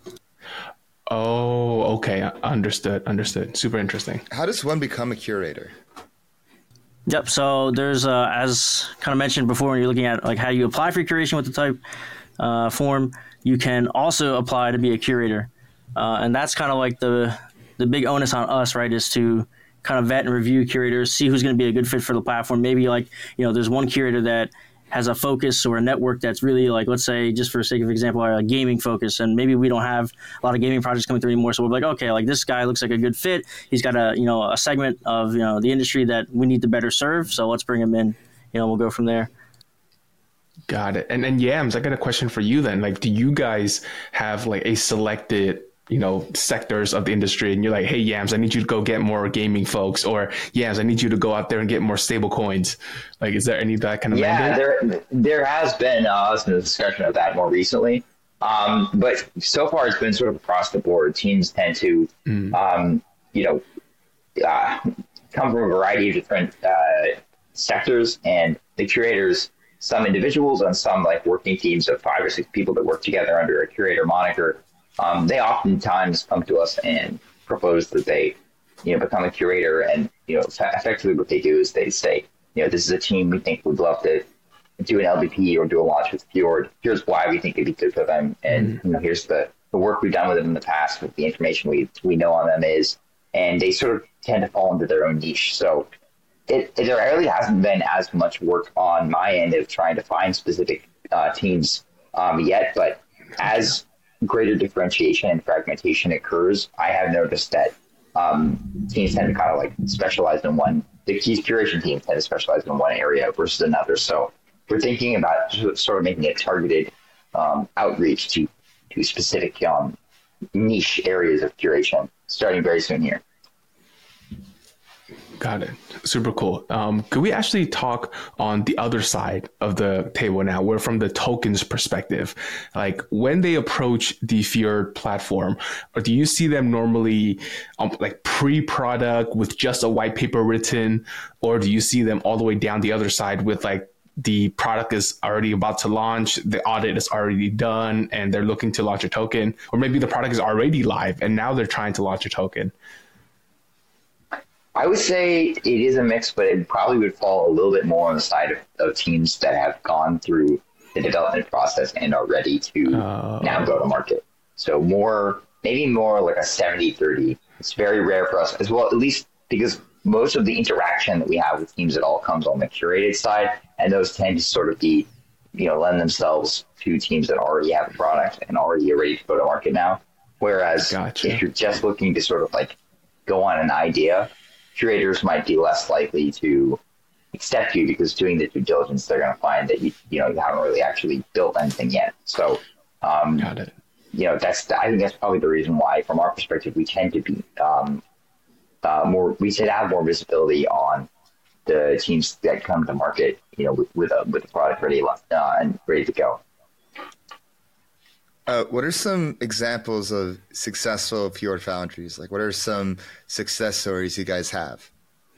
Oh, okay, understood, understood. Super interesting. How does one become a curator? Yep. So there's uh as kind of mentioned before, when you're looking at like how you apply for curation with the type uh, form, you can also apply to be a curator, uh, and that's kind of like the the big onus on us, right? Is to kind of vet and review curators, see who's going to be a good fit for the platform. Maybe like, you know, there's one curator that has a focus or a network that's really like, let's say, just for sake of example, a gaming focus, and maybe we don't have a lot of gaming projects coming through anymore. So we're like, okay, like this guy looks like a good fit. He's got a, you know, a segment of, you know, the industry that we need to better serve. So let's bring him in. You know, we'll go from there. Got it. And and Yams, I got a question for you then. Like, do you guys have like a selected, you know, sectors of the industry, and you're like, hey, Yams, I need you to go get more gaming folks, or Yams, I need you to go out there and get more stable coins. Like, is there any that kind of yeah, mandate? there there has been uh, some discussion of that more recently, um, but so far it's been sort of across the board. Teams tend to, mm. um, you know, uh, come from a variety of different uh, sectors, and the curators, some individuals and some like working teams of five or six people that work together under a curator moniker. Um, they oftentimes come to us and propose that they, you know, become a curator. And, you know, effectively what they do is they say, you know, this is a team we think would love to do an L B P or do a launch with Fjord. Here's why we think it'd be good for them. And, mm-hmm. you know, here's the, the work we've done with them in the past, what the information we we know on them is. And they sort of tend to fall into their own niche. So it, it really hasn't been as much work on my end of trying to find specific uh, teams um, yet. But as greater differentiation and fragmentation occurs, I have noticed that um, teams tend to kind of like specialize in one. The key curation teams tend to specialize in one area versus another. So we're thinking about sort of making a targeted um, outreach to to specific um, niche areas of curation starting very soon here. Got it. Super cool. Um, could we actually talk on the other side of the table now? We're from the tokens perspective. Like when they approach the Fjord platform, or do you see them normally um, like pre-product with just a white paper written, or do you see them all the way down the other side with like the product is already about to launch, the audit is already done, and they're looking to launch a token, or maybe the product is already live and now they're trying to launch a token? I would say it is a mix, but it probably would fall a little bit more on the side of, of teams that have gone through the development process and are ready to uh, now go to market. So more, maybe more like a seventy thirty. It's very rare for us as well, at least because most of the interaction that we have with teams, it all comes on the curated side. And those tend to sort of be, you know, lend themselves to teams that already have a product and already are ready to go to market now. Whereas gotcha. If you're just looking to sort of like go on an idea, curators might be less likely to accept you because doing the due diligence, they're going to find that you, you know, you haven't really actually built anything yet. So, um, Got it. you know, that's the, I think that's probably the reason why, from our perspective, we tend to be um, uh, more. We tend to have more visibility on the teams that come to market, you know, with with a with the product ready uh, and ready to go. Uh, what are some examples of successful Fjord Foundries? Like, what are some success stories you guys have?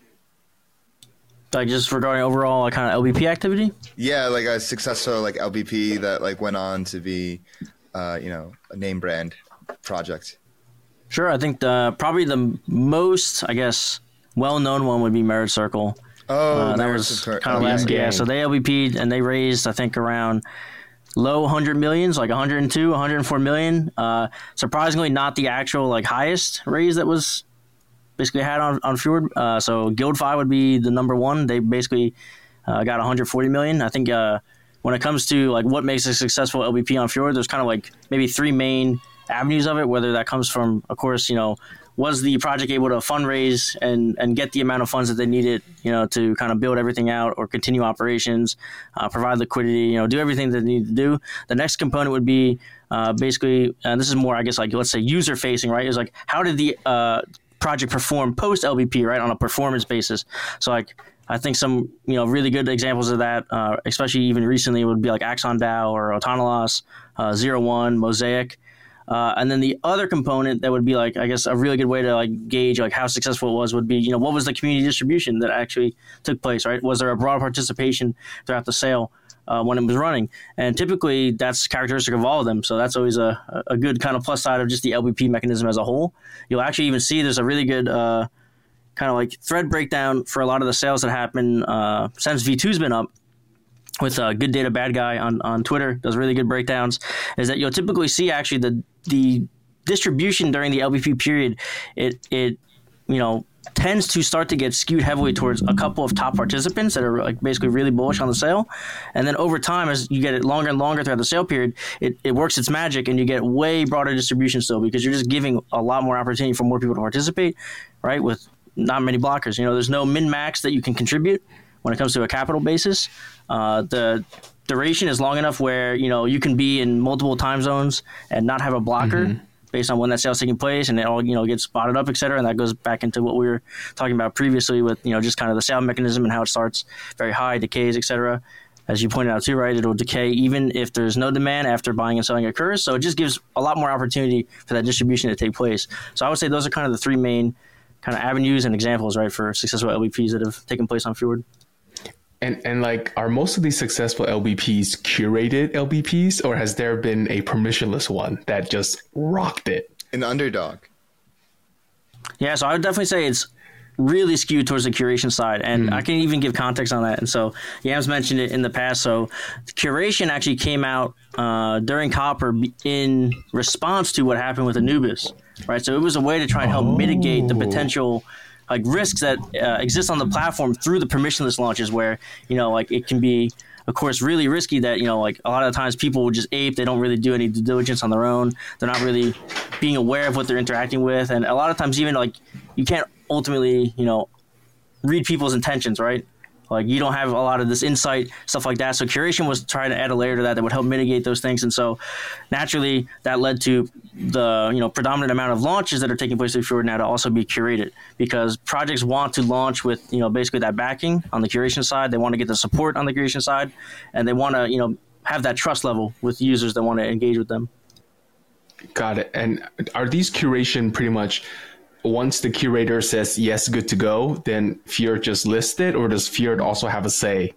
Like, just regarding overall like, kind of L B P activity? Yeah, like a successful like L B P that like went on to be, uh, you know, a name brand project. Sure, I think the probably the most, I guess, well-known one would be Merit Circle. Oh, uh, that was kind of oh, last yeah. yeah. So they L B P'd and they raised, I think, around low one hundred millions, like one hundred two, one hundred four million. Uh, surprisingly, not the actual like highest raise that was basically had on on Fjord. Uh, so Guildfy would be the number one. They basically uh, got one hundred forty million. I think uh, when it comes to like what makes a successful L B P on Fjord, there's kind of like maybe three main avenues of it. Whether that comes from, of course, you know, was the project able to fundraise and, and get the amount of funds that they needed, you know, to kind of build everything out or continue operations, uh, provide liquidity, you know, do everything that they need to do. The next component would be uh, basically, and this is more, I guess, like, let's say user facing, right? Is like, how did the uh, project perform post L B P, right, on a performance basis? So like, I think some, you know, really good examples of that, uh, especially even recently, would be like Axon DAO or Autonolos, uh, Zero One, Mosaic. Uh, and then the other component that would be like, I guess, a really good way to like gauge like how successful it was would be, you know, what was the community distribution that actually took place, right? Was there a broad participation throughout the sale uh, when it was running? And typically that's characteristic of all of them. So that's always a, a good kind of plus side of just the L B P mechanism as a whole. You'll actually even see there's a really good uh, kind of like thread breakdown for a lot of the sales that happen uh, since V two's been up. With uh, Good Data Bad Guy on, on Twitter, does really good breakdowns, is that you'll typically see actually the the distribution during the L B P period, it, it you know, tends to start to get skewed heavily towards a couple of top participants that are like basically really bullish on the sale. And then over time, as you get it longer and longer throughout the sale period, it, it works its magic and you get way broader distribution still, because you're just giving a lot more opportunity for more people to participate, right? With not many blockers. You know, there's no min-max that you can contribute when it comes to a capital basis. Uh, the duration is long enough where, you know, you can be in multiple time zones and not have a blocker. Mm-hmm. Based on when that sale's taking place, and it all, you know, gets spotted up, et cetera. And that goes back into what we were talking about previously with, you know, just kind of the sale mechanism and how it starts very high, decays, et cetera. As you pointed out too, right? It'll decay even if there's no demand after buying and selling occurs. So it just gives a lot more opportunity for that distribution to take place. So I would say those are kind of the three main kind of avenues and examples, right, for successful L B Ps that have taken place on Fjord. And and like, are most of these successful L B Ps curated L B Ps, or has there been a permissionless one that just rocked it? An underdog. Yeah, so I would definitely say it's really skewed towards the curation side, and mm. I can even give context on that. And so Yams mentioned it in the past. So the curation actually came out uh, during Copper in response to what happened with Anubis, right? So it was a way to try and help oh. mitigate the potential like risks that uh, exist on the platform through the permissionless launches, where, you know, like it can be, of course, really risky that, you know, like a lot of times people will just ape. They don't really do any due diligence on their own. They're not really being aware of what they're interacting with. And a lot of times even like you can't ultimately, you know, read people's intentions, right? Like you don't have a lot of this insight, stuff like that. So curation was trying to add a layer to that that would help mitigate those things. And so naturally that led to the, you know, predominant amount of launches that are taking place through Fjord now to also be curated, because projects want to launch with, you know, basically that backing on the curation side. They want to get the support on the curation side, and they want to, you know, have that trust level with users that want to engage with them. Got it. And are these curation pretty much, once the curator says yes, good to go, then Fjord just lists it, or does Fjord also have a say?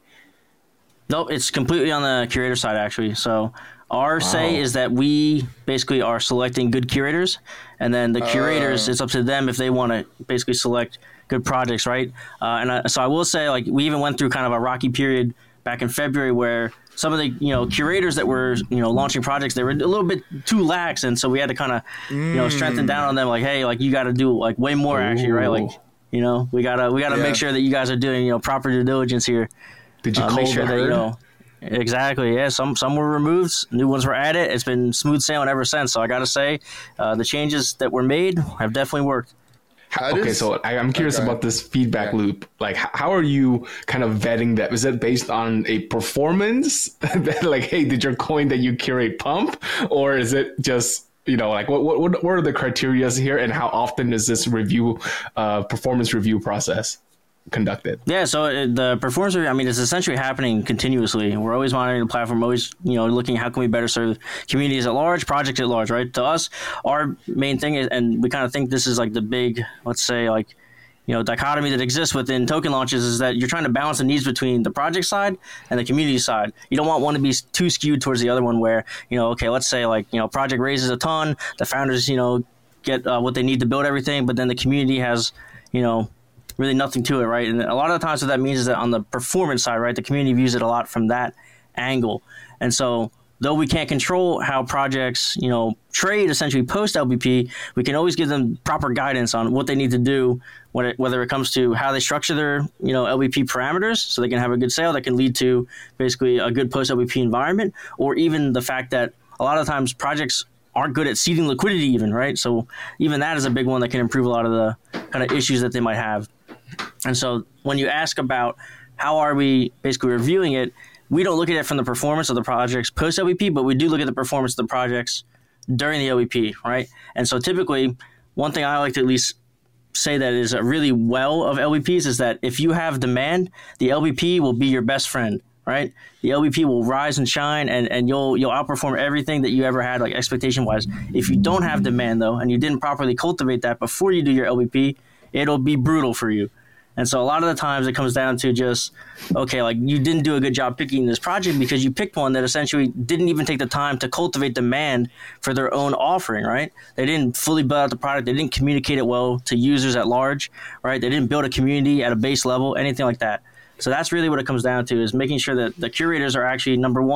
Nope, it's completely on the curator side, actually. So our wow. say is that we basically are selecting good curators, and then the curators, uh. it's up to them if they want to basically select good projects, right? Uh, and I, so I will say, like, we even went through kind of a rocky period back in February where some of the, you know, curators that were, you know, launching projects, they were a little bit too lax. And so we had to kind of, mm. you know, strengthen down on them. Like, hey, like you got to do like way more Ooh. actually, right? Like, you know, we got to, we got to yeah. make sure that you guys are doing, you know, proper due diligence here. Did you uh, call make sure the that, herd? You know, exactly. Yeah. Some, some were removed. New ones were added. It's been smooth sailing ever since. So I got to say uh, the changes that were made have definitely worked. How okay, does, so I, I'm curious okay. about this feedback yeah. loop. Like, how are you kind of vetting that? Is it based on a performance? Like, hey, did your coin that you curate pump? Or is it just, you know, like, what what what are the criteria here, and how often is this review, uh, performance review process conducted? Yeah, so the performance review, I mean, it's essentially happening continuously. We're always monitoring the platform, always, you know, looking how can we better serve communities at large, projects at large, right? To us, our main thing is, and we kind of think this is like the big, let's say, like, you know, dichotomy that exists within token launches, is that you're trying to balance the needs between the project side and the community side. You don't want one to be too skewed towards the other one where, you know, okay, let's say like, you know, project raises a ton, the founders, you know, get uh, what they need to build everything, but then the community has, you know, really nothing to it, right? And a lot of the times what that means is that on the performance side, right, the community views it a lot from that angle. And so though we can't control how projects, you know, trade essentially post L B P, we can always give them proper guidance on what they need to do, when it, whether it comes to how they structure their, you know, L B P parameters so they can have a good sale that can lead to basically a good post L B P environment, or even the fact that a lot of times projects aren't good at seeding liquidity even, right? So even that is a big one that can improve a lot of the kind of issues that they might have. And so when you ask about how are we basically reviewing it, we don't look at it from the performance of the projects post L B P, but we do look at the performance of the projects during the L B P, right? And so typically, one thing I like to at least say that is a really well of L B Ps is that if you have demand, the L B P will be your best friend, right? The L B P will rise and shine, and, and you'll you'll outperform everything that you ever had, like expectation-wise. If you don't have demand, though, and you didn't properly cultivate that before you do your L B P, it'll be brutal for you. And so a lot of the times it comes down to just, okay, like you didn't do a good job picking this project because you picked one that essentially didn't even take the time to cultivate demand for their own offering, right? They didn't fully build out the product. They didn't communicate it well to users at large, right? They didn't build a community at a base level, anything like that. So that's really what it comes down to, is making sure that the curators are actually, number one,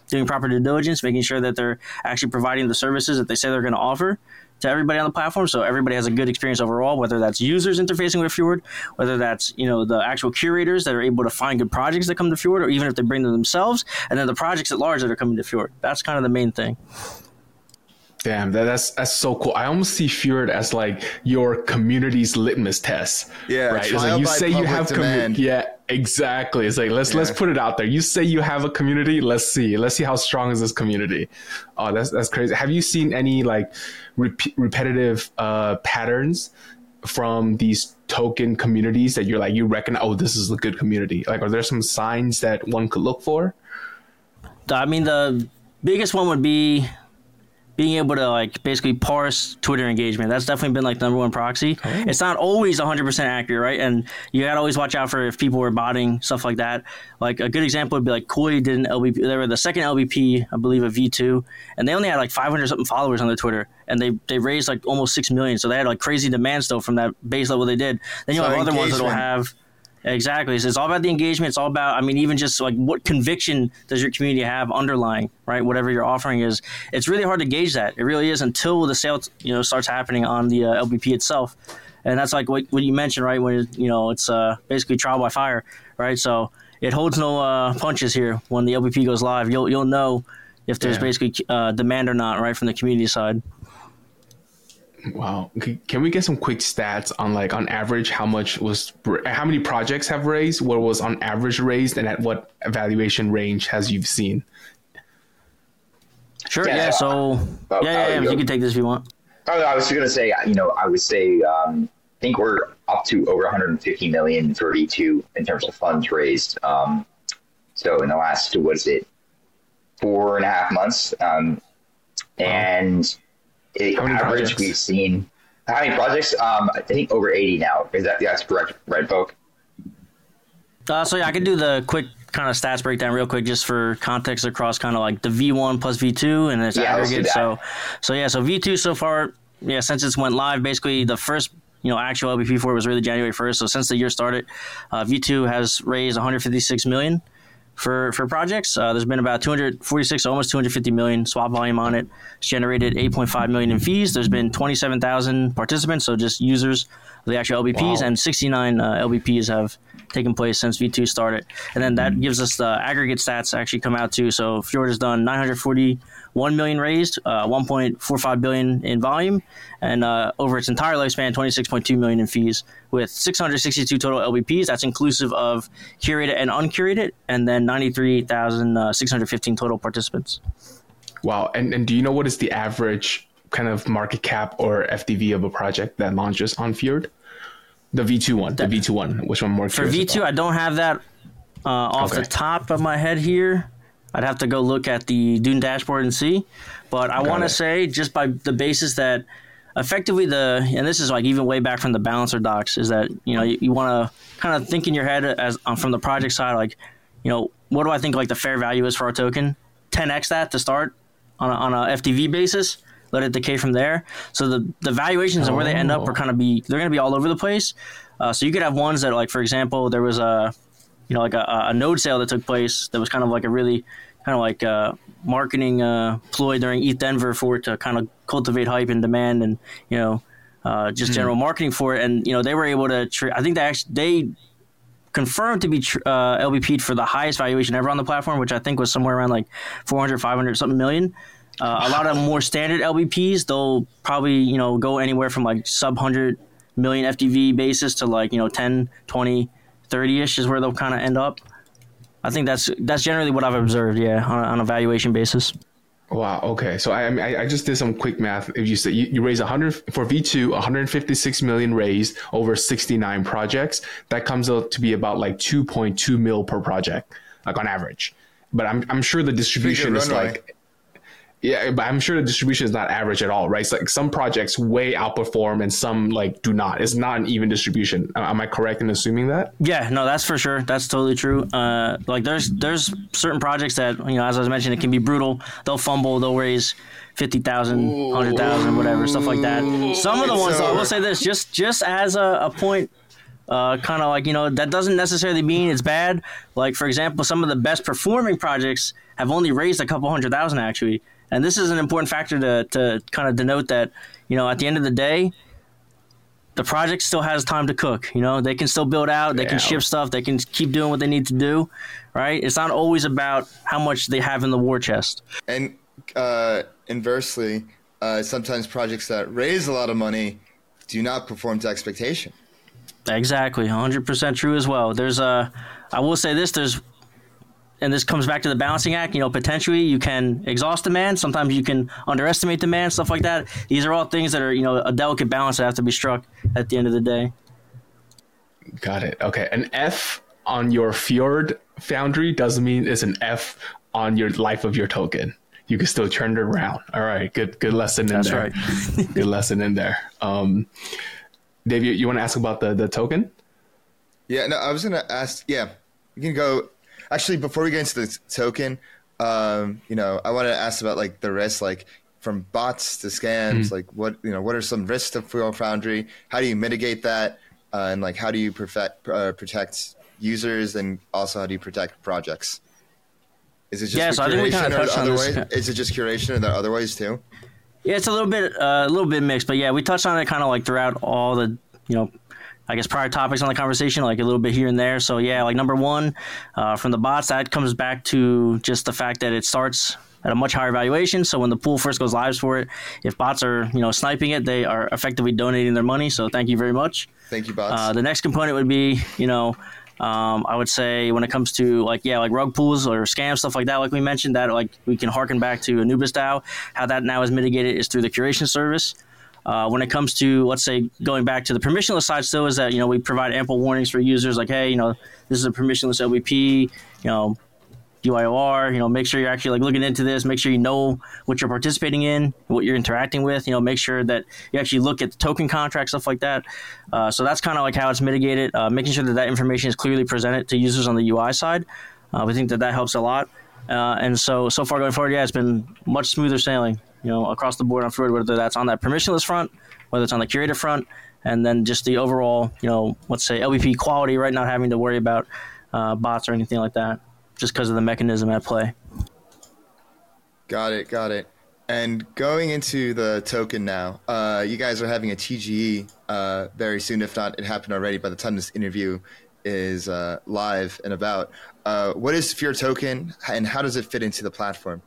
doing proper due diligence, making sure that they're actually providing the services that they say they're going to offer to everybody on the platform, so everybody has a good experience overall, whether that's users interfacing with Fjord, whether that's, you know, the actual curators that are able to find good projects that come to Fjord, or even if they bring them themselves, and then the projects at large that are coming to Fjord. That's kind of the main thing. Damn, that, that's that's so cool. I almost see Fjord as like your community's litmus test. Yeah, right. It's like you say you have community. Yeah, exactly. It's like let's yeah. let's put it out there. You say you have a community. Let's see. Let's see how strong is this community. Oh, that's that's crazy. Have you seen any like rep- repetitive uh, patterns from these token communities that you're like you reckon? Oh, this is a good community. Like, are there some signs that one could look for? I mean, the biggest one would be being able to like basically parse Twitter engagement. That's definitely been like the number one proxy. Oh. It's not always one hundred percent accurate, right? And you got to always watch out for if people are botting, stuff like that. Like a good example would be like Koi did an L B P. They were the second L B P, I believe, of V two, and they only had like five hundred something followers on their Twitter, and they they raised like almost six million. So they had like crazy demand still from that base level they did. Then you so have other ones that'll have. Exactly. So it's all about the engagement. It's all about, I mean, even just like what conviction does your community have underlying, right? Whatever your offering is. It's really hard to gauge that. It really is until the sale, you know, starts happening on the uh, L B P itself. And that's like what, what you mentioned, right? When, you know, it's uh, basically trial by fire, right? So it holds no uh, punches here when the L B P goes live. You'll, you'll know if there's yeah. basically uh, demand or not, right? From the community side. Wow. Can we get some quick stats on like on average how much was how many projects have raised, what was on average raised, and at what valuation range has you've seen? Sure. Yeah. yeah so oh, yeah, yeah, yeah you, you can take this if you want. Oh, I was just gonna say, you know, I would say um, I think we're up to over one hundred fifty million for V two in terms of funds raised. Um, so in the last what is it, four and a half months, um, and. Wow. It, average projects? We've seen how many projects? Um, I think over eighty now. Is that that's correct, right, Folk? Uh, so yeah, I can do the quick kind of stats breakdown real quick, just for context across kind of like the V one plus V two and its yeah, aggregate. So, so yeah, so V two so far, yeah, since it's went live, basically the first you know actual L B P for it was really January first. So since the year started, uh, V two has raised one hundred fifty-six million. For for projects, uh, there's been about two hundred forty-six, almost two hundred fifty million swap volume on it. It's generated eight point five million in fees. There's been twenty-seven thousand participants, so just users of the actual L B Ps, wow. and sixty-nine uh, L B Ps have taken place since V two started. And then that gives us the aggregate stats actually come out too. So Fjord has done nine hundred forty-one million raised, uh, one point four five billion in volume, and uh, over its entire lifespan, twenty-six point two million in fees, with six hundred sixty-two total L B Ps. That's inclusive of curated and uncurated, and then ninety-three thousand six hundred fifteen total participants. Wow. And and do you know what is the average kind of market cap or F D V of a project that launches on Fjord? The V two one, the that, V two one, which one more? For V two, about? I don't have that uh, off okay. the top of my head here. I'd have to go look at the Dune dashboard and see. But I want to say, just by the basis that effectively the, and this is like even way back from the balancer docs, is that, you know, you, you want to kind of think in your head as um, from the project side, like, you know, what do I think like the fair value is for our token? ten x that to start on a, on a F D V basis. Let it decay from there. So the, the valuations oh. and where they end up are kind of be, they're going to be all over the place. Uh, so you could have ones that, like, for example, there was a, you know, like a, a node sale that took place that was kind of like a really kind of like a marketing uh, ploy during E T H Denver for it to kind of cultivate hype and demand and, you know, uh, just mm. general marketing for it. And, you know, they were able to, tra- I think they actually, they confirmed to be tr- uh, L B P'd for the highest valuation ever on the platform, which I think was somewhere around like four hundred, five hundred something million. Uh, a lot of more standard L B Ps, they'll probably, you know, go anywhere from like sub one hundred million F D V basis to like, you know, ten, twenty, thirty-ish is where they'll kind of end up. I think that's that's generally what I've observed, yeah, on a, on a valuation basis. Wow. Okay. So I I, I just did some quick math. If you say you, you raise one hundred for V two, one hundred fifty-six million raised over sixty-nine projects, that comes out to be about like two point two mil per project, like on average. But I'm I'm sure the distribution is like. Yeah, but I'm sure the distribution is not average at all, right? It's like some projects way outperform and some like do not. It's not an even distribution. Am I correct in assuming that? Yeah, no, that's for sure. That's totally true. Uh, like there's there's certain projects that, you know, as I was mentioning, it can be brutal. They'll fumble. They'll raise fifty thousand, one hundred thousand, whatever, stuff like that. Some of the ones, though, I will say this, just just as a, a point, uh, kind of like, you know, that doesn't necessarily mean it's bad. Like, for example, some of the best performing projects have only raised a couple hundred thousand actually. And this is an important factor to, to kind of denote that, you know, at the end of the day, the project still has time to cook. You know, they can still build out, they yeah. can ship stuff, they can keep doing what they need to do, right? It's not always about how much they have in the war chest. And uh, inversely, uh, sometimes projects that raise a lot of money do not perform to expectation. Exactly, one hundred percent true as well. There's a, I will say this, there's, and this comes back to the balancing act, you know, potentially you can exhaust demand. Sometimes you can underestimate demand, stuff like that. These are all things that are, you know, a delicate balance that have to be struck at the end of the day. Got it. Okay. An F on your Fjord Foundry doesn't mean it's an F on your life of your token. You can still turn it around. All right. Good, good lesson in That's there. That's right. Good lesson in there. Um, Dave, you, you want to ask about the, the token? Yeah, no, I was going to ask, yeah, you can go. Actually, before we get into the token, um, you know, I want to ask about like the risks, like from bots to scams. Mm. Like, what you know, what are some risks to Fjord Foundry? How do you mitigate that? Uh, and like, how do you perfect, uh, protect users, and also how do you protect projects? Is it just yeah, so I think we kind of touched on this. Ways? Is it just curation, or are there other ways too? Yeah, it's a little bit, uh, a little bit mixed, but yeah, we touched on it kind of like throughout all the, you know, I guess prior topics on the conversation, like a little bit here and there. So yeah, like number one, uh, from the bots, that comes back to just the fact that it starts at a much higher valuation. So when the pool first goes live for it, if bots are, you know, sniping it, they are effectively donating their money. So thank you very much. Thank you, bots. Uh, the next component would be, you know, um, I would say when it comes to like, yeah, like rug pools or scams, stuff like that, like we mentioned, that like we can harken back to Anubis DAO. How that now is mitigated is through the curation service. Uh, when it comes to, let's say, going back to the permissionless side still, is that, you know, we provide ample warnings for users like, hey, you know, this is a permissionless L V P, you know, U I O R, you know, make sure you're actually like looking into this, make sure you know what you're participating in, what you're interacting with, you know, make sure that you actually look at the token contract, stuff like that. Uh, so that's kind of like how it's mitigated, uh, making sure that that information is clearly presented to users on the U I side. Uh, we think that that helps a lot. Uh, and so, so far going forward, yeah, it's been much smoother sailing, you know, across the board on Fjord, whether that's on that permissionless front, whether it's on the curated front, and then just the overall, you know, let's say L V P quality, right? Not having to worry about uh, bots or anything like that, just because of the mechanism at play. Got it, got it. And going into the token now, uh, you guys are having a T G E uh, very soon. If not, it happened already by the time this interview is uh, live and about. Uh, what is Fjord token, and how does it fit into the platform?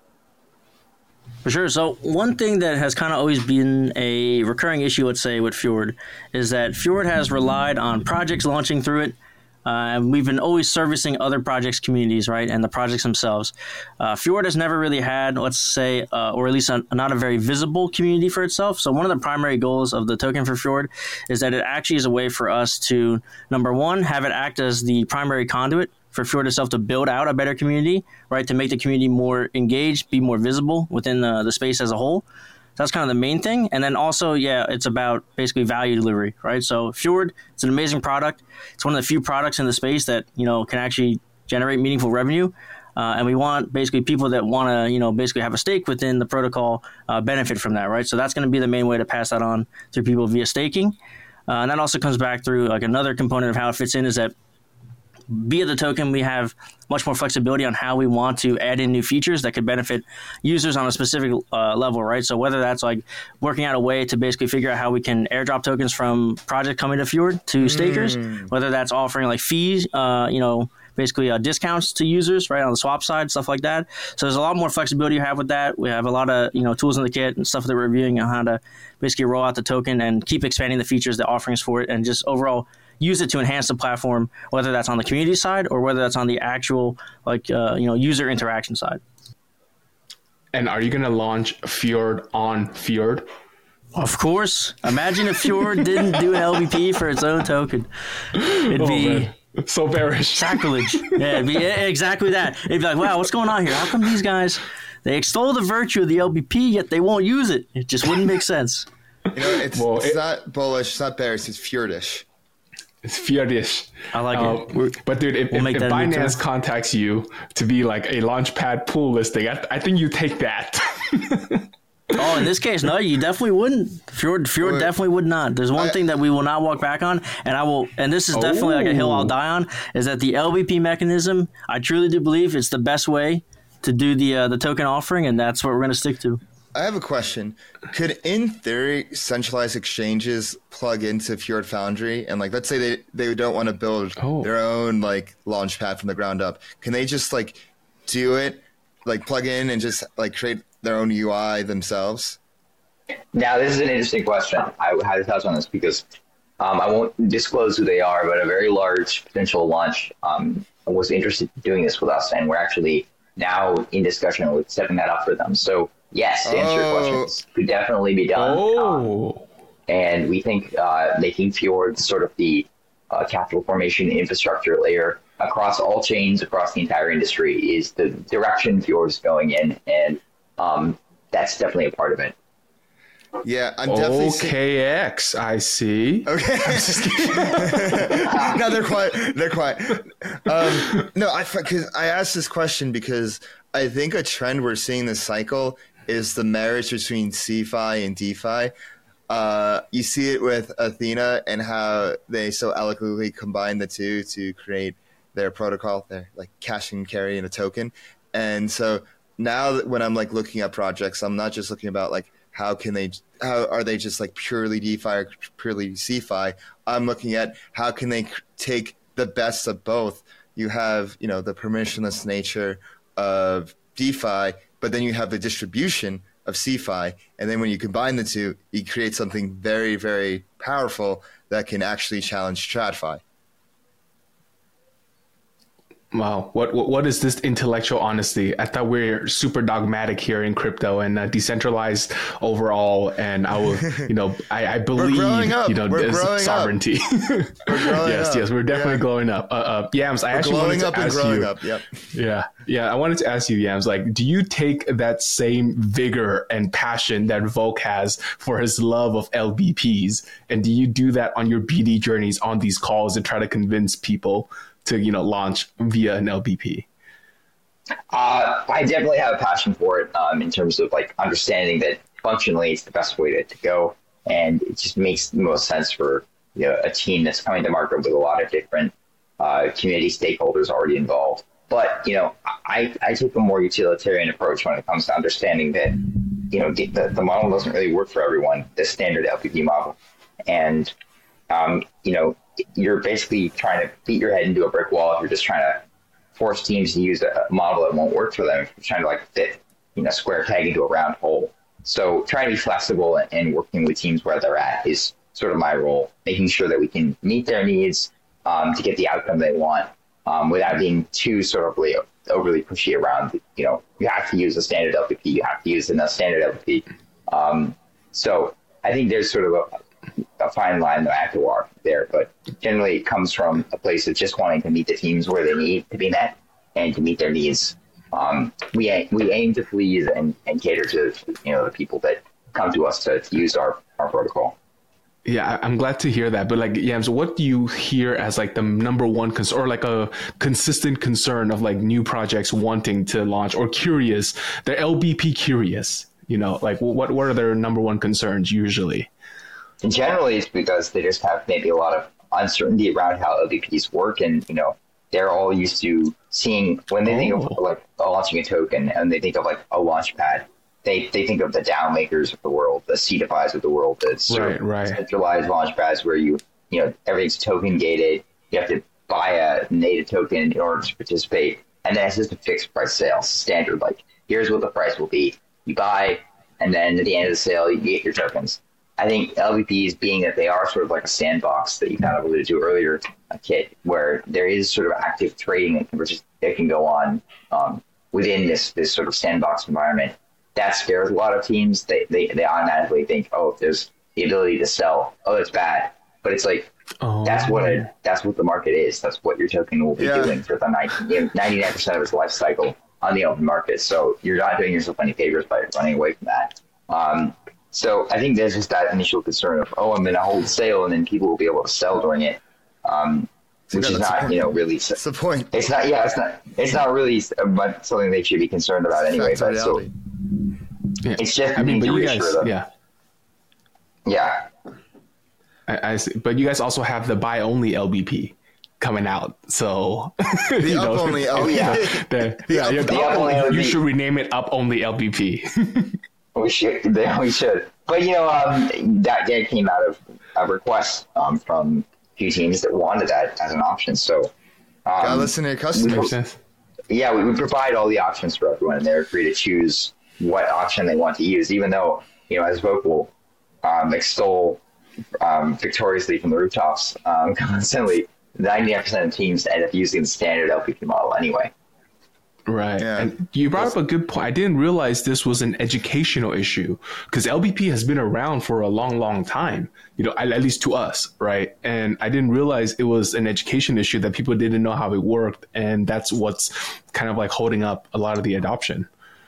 For sure. So one thing that has kind of always been a recurring issue, let's say, with Fjord is that Fjord has relied on projects launching through it. Uh, and we've been always servicing other projects' communities, right, and the projects themselves. Uh, Fjord has never really had, let's say, uh, or at least a, not a very visible community for itself. So one of the primary goals of the token for Fjord is that it actually is a way for us to, number one, have it act as the primary conduit for Fjord itself to build out a better community, right, to make the community more engaged, be more visible within the, the space as a whole. That's kind of the main thing. And then also, yeah, it's about basically value delivery, right? So Fjord, it's an amazing product. It's one of the few products in the space that, you know, can actually generate meaningful revenue. Uh, and we want basically people that want to, you know, basically have a stake within the protocol uh, benefit from that, right? So that's going to be the main way to pass that on through people via staking. Uh, and that also comes back through like another component of how it fits in is that via the token, we have much more flexibility on how we want to add in new features that could benefit users on a specific uh, level, right? So whether that's like working out a way to basically figure out how we can airdrop tokens from project coming to Fjord to stakers, mm. whether that's offering like fees, uh, you know, basically uh, discounts to users, right, on the swap side, stuff like that. So there's a lot more flexibility you have with that. We have a lot of, you know, tools in the kit and stuff that we're reviewing on how to basically roll out the token and keep expanding the features, the offerings for it, and just overall use it to enhance the platform, whether that's on the community side or whether that's on the actual, like, uh, you know, user interaction side. And are you going to launch Fjord on Fjord? Of course. Imagine if Fjord didn't do an L V P for its own token. It'd oh, be man. So bearish. Sacrilege. Yeah, it'd be exactly that. It'd be like, wow, what's going on here? How come these guys, they extol the virtue of the L V P, yet they won't use it? It just wouldn't make sense. You know, it's, well, it's it, not bullish, it's not bearish, it's Fjordish. It's Fjordish. I like uh, it. But dude, if, we'll if, if Binance contacts you to be like a Launchpad pool listing, I, I think you take that. Oh, in this case, no, you definitely wouldn't. Fjord, Fjord Wait, definitely would not. There's one I, thing that we will not walk back on, and I will, and this is oh. definitely like a hill I'll die on, is that the L V P mechanism, I truly do believe it's the best way to do the uh, the token offering, and that's what we're going to stick to. I have a question. Could, in theory, centralized exchanges plug into Fjord Foundry? And, like, let's say they, they don't want to build oh. their own, like, launchpad from the ground up. Can they just, like, do it, like, plug in and just, like, create their own U I themselves? Now, this is an interesting question. I had to touch on this because um, I won't disclose who they are, but a very large potential launch um, was interested in doing this with us, and we're actually now in discussion with setting that up for them. So, yes, to answer oh. your questions, could definitely be done. Oh. Um, and we think uh, making Fjord sort of the uh, capital formation infrastructure layer across all chains, across the entire industry is the direction Fjord is going in. And um, that's definitely a part of it. Yeah, I'm definitely O K X. I see. Okay. No, they're quiet. They're quiet. Um, no, I because I asked this question because I think a trend we're seeing this cycle is the marriage between CeFi and DeFi. Uh, you see it with Athena and how they so eloquently combine the two to create their protocol, their like cash and carry in a token. And so now that when I'm like looking at projects, I'm not just looking about like how can they, how are they just like purely DeFi or purely CeFi? I'm looking at how can they take the best of both. You have, you know, the permissionless nature of DeFi, but then you have the distribution of CeFi. And then when you combine the two, you create something very, very powerful that can actually challenge TradFi. Wow. What, what what is this intellectual honesty? I thought we we're super dogmatic here in crypto and uh, decentralized overall. And I will, you know, I, I believe, you know, this sovereignty. We're growing yes, up. yes, we're definitely yeah. growing up. Uh, uh, Yams, I we're actually wanted to up ask and growing you. Up. Yep. Yeah, yeah. I wanted to ask you, Yams, like, do you take that same vigor and passion that Volk has for his love of L B Ps, and do you do that on your B D journeys on these calls and try to convince people to, you know, launch via an L B P? Uh, I definitely have a passion for it um, in terms of like understanding that functionally it's the best way to, to go. And it just makes the most sense for, you know, a team that's coming to market with a lot of different uh, community stakeholders already involved. But, you know, I, I take a more utilitarian approach when it comes to understanding that, you know, the, the model doesn't really work for everyone, the standard L P P model. And, um, you know, you're basically trying to beat your head into a brick wall if you're just trying to force teams to use a model that won't work for them. If you're trying to like fit, you know, square peg into a round hole. So trying to be flexible and working with teams where they're at is sort of my role, making sure that we can meet their needs um, to get the outcome they want um, without being too sort of like overly pushy around, you know, you have to use a standard L P P, you have to use a standard L P P. Um, so I think there's sort of a, a fine line that I have to walk there, but generally it comes from a place of just wanting to meet the teams where they need to be met and to meet their needs. Um, we aim, we aim to please and, and cater to, you know, the people that come to us to, to use our, our protocol. Yeah, I'm glad to hear that. But like, Yams, what do you hear as like the number one concern or like a consistent concern of like new projects wanting to launch or curious, they're L B P curious, you know, like what, what are their number one concerns usually? And generally, it's because they just have maybe a lot of uncertainty around how L B Ps work, and you know they're all used to seeing when they oh. think of like launching a token, and they think of like a launch pad. They they think of the DAO makers of the world, the CeFi's of the world, the right, right. centralized launch pads where you you know everything's token gated. You have to buy a native token in order to participate, and then it's just a fixed price sale, standard. Like here's what the price will be. You buy, and then at the end of the sale, you get your tokens. I think L B Ps, being that they are sort of like a sandbox that you kind of alluded to earlier, Kit, where there is sort of active trading that can, that can go on um, within this this sort of sandbox environment. That scares a lot of teams. They, they they automatically think, oh, if there's the ability to sell, oh, that's bad. But it's like oh. that's what it, that's what the market is. That's what your token will be yeah. doing for the ninety-nine percent of its life cycle on the open market. So you're not doing yourself any favors by running away from that. Um, So I think there's just that initial concern of, oh, I'm going to hold sale and then people will be able to sell during it, um, which no, is not, you know, really. That's the point. It's not, yeah, it's not, it's not really something they should be concerned about anyway. But so yeah. it's just I mean, but to you reassure guys, them. yeah, yeah. I, I see. But you guys also have the buy only L B P. coming out. So The you up know, only L B P. yeah. the, yeah, up- yeah, the the up up only only- L B P. you should rename it Up Only L B P. We should. They, we should. But you know, um, that that came out of a request um, from a few teams that wanted that as an option. So, um, Gotta listen to your customers. Makes sense. yeah, we, we provide all the options for everyone, and they're free to choose what option they want to use. Even though, you know, as Vocal um, extol um, victoriously from the rooftops um, constantly, ninety-nine percent of teams end up using the standard L P P model anyway. Right. Yeah. And you brought up a good point. I didn't realize this was an educational issue because L B P has been around for a long, long time, you know, at, at least to us. Right. And I didn't realize it was an education issue that people didn't know how it worked. And that's what's kind of like holding up a lot of the adoption.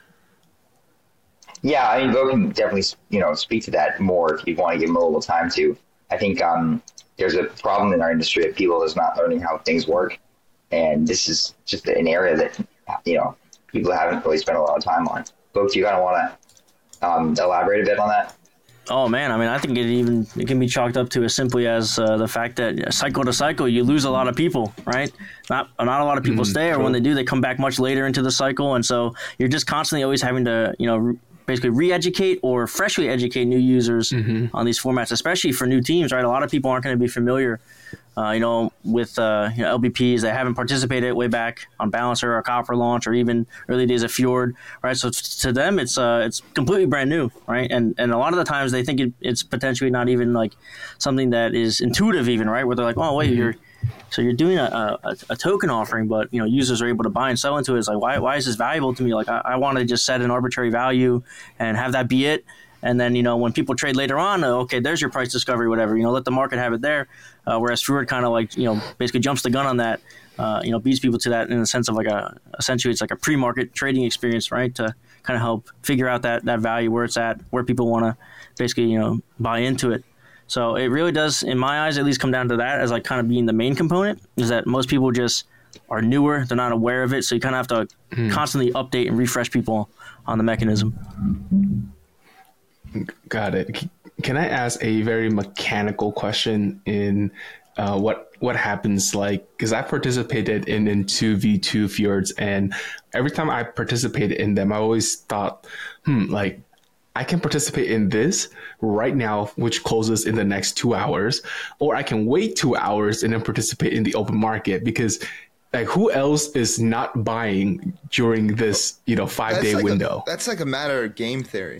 Yeah, I mean, Bo can definitely, you know, speak to that more if you want to give him a little time to. I think um, there's a problem in our industry of people is not learning how things work, and this is just an area that, you know, people haven't really spent a lot of time on. Bo, do you kind of want to um, elaborate a bit on that? Oh man, I mean, I think it even it can be chalked up to as simply as uh, the fact that cycle to cycle, you lose a lot of people, right? Not not a lot of people Mm, stay, or true. when they do, they come back much later into the cycle, and so you're just constantly always having to, you know, re- basically re-educate or freshly educate new users on these formats, especially for new teams, right? A lot of people aren't going to be familiar, uh, you know, with uh, you know, L B Ps. They haven't participated way back on Balancer or Copper launch or even early days of Fjord, right? So t- to them, it's uh, it's completely brand new, right? And and a lot of the times they think it, it's potentially not even like something that is intuitive, even, right? Where they're like, oh wait, you're so you're doing a, a, a token offering, but you know users are able to buy and sell into it. It's like, why why is this valuable to me? Like I, I want to just set an arbitrary value and have that be it. And then, you know, when people trade later on, uh, okay, there's your price discovery, whatever, you know, let the market have it there. Uh, whereas Fjord kind of like, you know, basically jumps the gun on that, uh, you know, beats people to that in the sense of like a, essentially it's like a pre-market trading experience, right? To kind of help figure out that, that value, where it's at, where people want to basically, you know, buy into it. So it really does, in my eyes, at least come down to that as like kind of being the main component, is that most people just are newer, they're not aware of it. So you kind of have to Hmm. constantly update and refresh people on the mechanism. Got it. C- Can I ask a very mechanical question in uh, what what happens like, because I participated in, in two v two Fjords, and every time I participated in them, I always thought, hmm, like, I can participate in this right now, which closes in the next two hours, or I can wait two hours and then participate in the open market, because like who else is not buying during this, you know, five That's day like window? A, that's like a matter of game theory.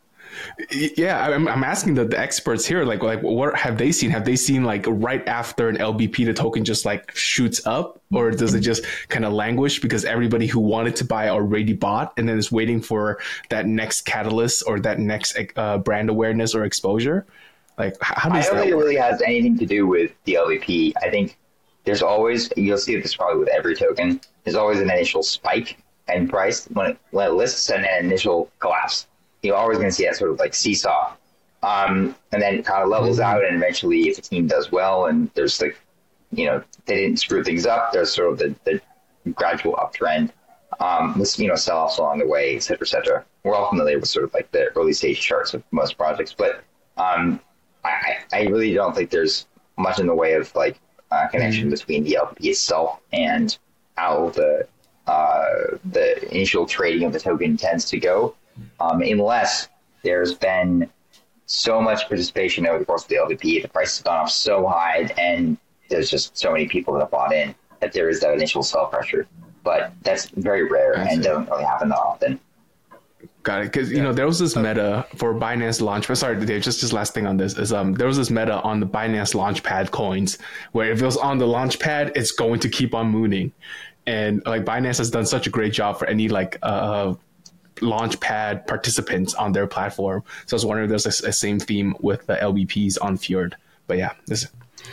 Yeah, I'm, I'm asking the, the experts here, like, like what have they seen? Have they seen like right after an L B P, the token just like shoots up, or does it just kind of languish because everybody who wanted to buy already bought and then is waiting for that next catalyst or that next uh, brand awareness or exposure? Like, h- how I does don't that think it work? really has anything to do with the L V P. I think there's always, you'll see this probably with every token, there's always an initial spike in price when it, when it lists and an initial collapse. You're always going to see that sort of like seesaw. Um, and then it kind of levels out, and eventually if the team does well and there's like, you know, they didn't screw things up, there's sort of the, the gradual uptrend um, with, you know, sell-offs along the way, et cetera, et cetera. We're all familiar with sort of like the early stage charts of most projects, but um, I, I really don't think there's much in the way of like uh, connection mm-hmm. between the L P P itself and how the uh, the initial trading of the token tends to go. Um, unless there's been so much participation over the course of the L V P, the price has gone up so high, and there's just so many people that have bought in that there is that initial sell pressure. But that's very rare and doesn't really happen that often. Got it. Because, you know, there was this meta for Binance Launchpad. Sorry, Dave, just this last thing on this is um there was this meta on the Binance Launchpad coins where if it was on the Launchpad, it's going to keep on mooning. And like Binance has done such a great job for any like uh Launchpad participants on their platform. So I was wondering if there's a, a same theme with the L B Ps on Fjord. But yeah, this.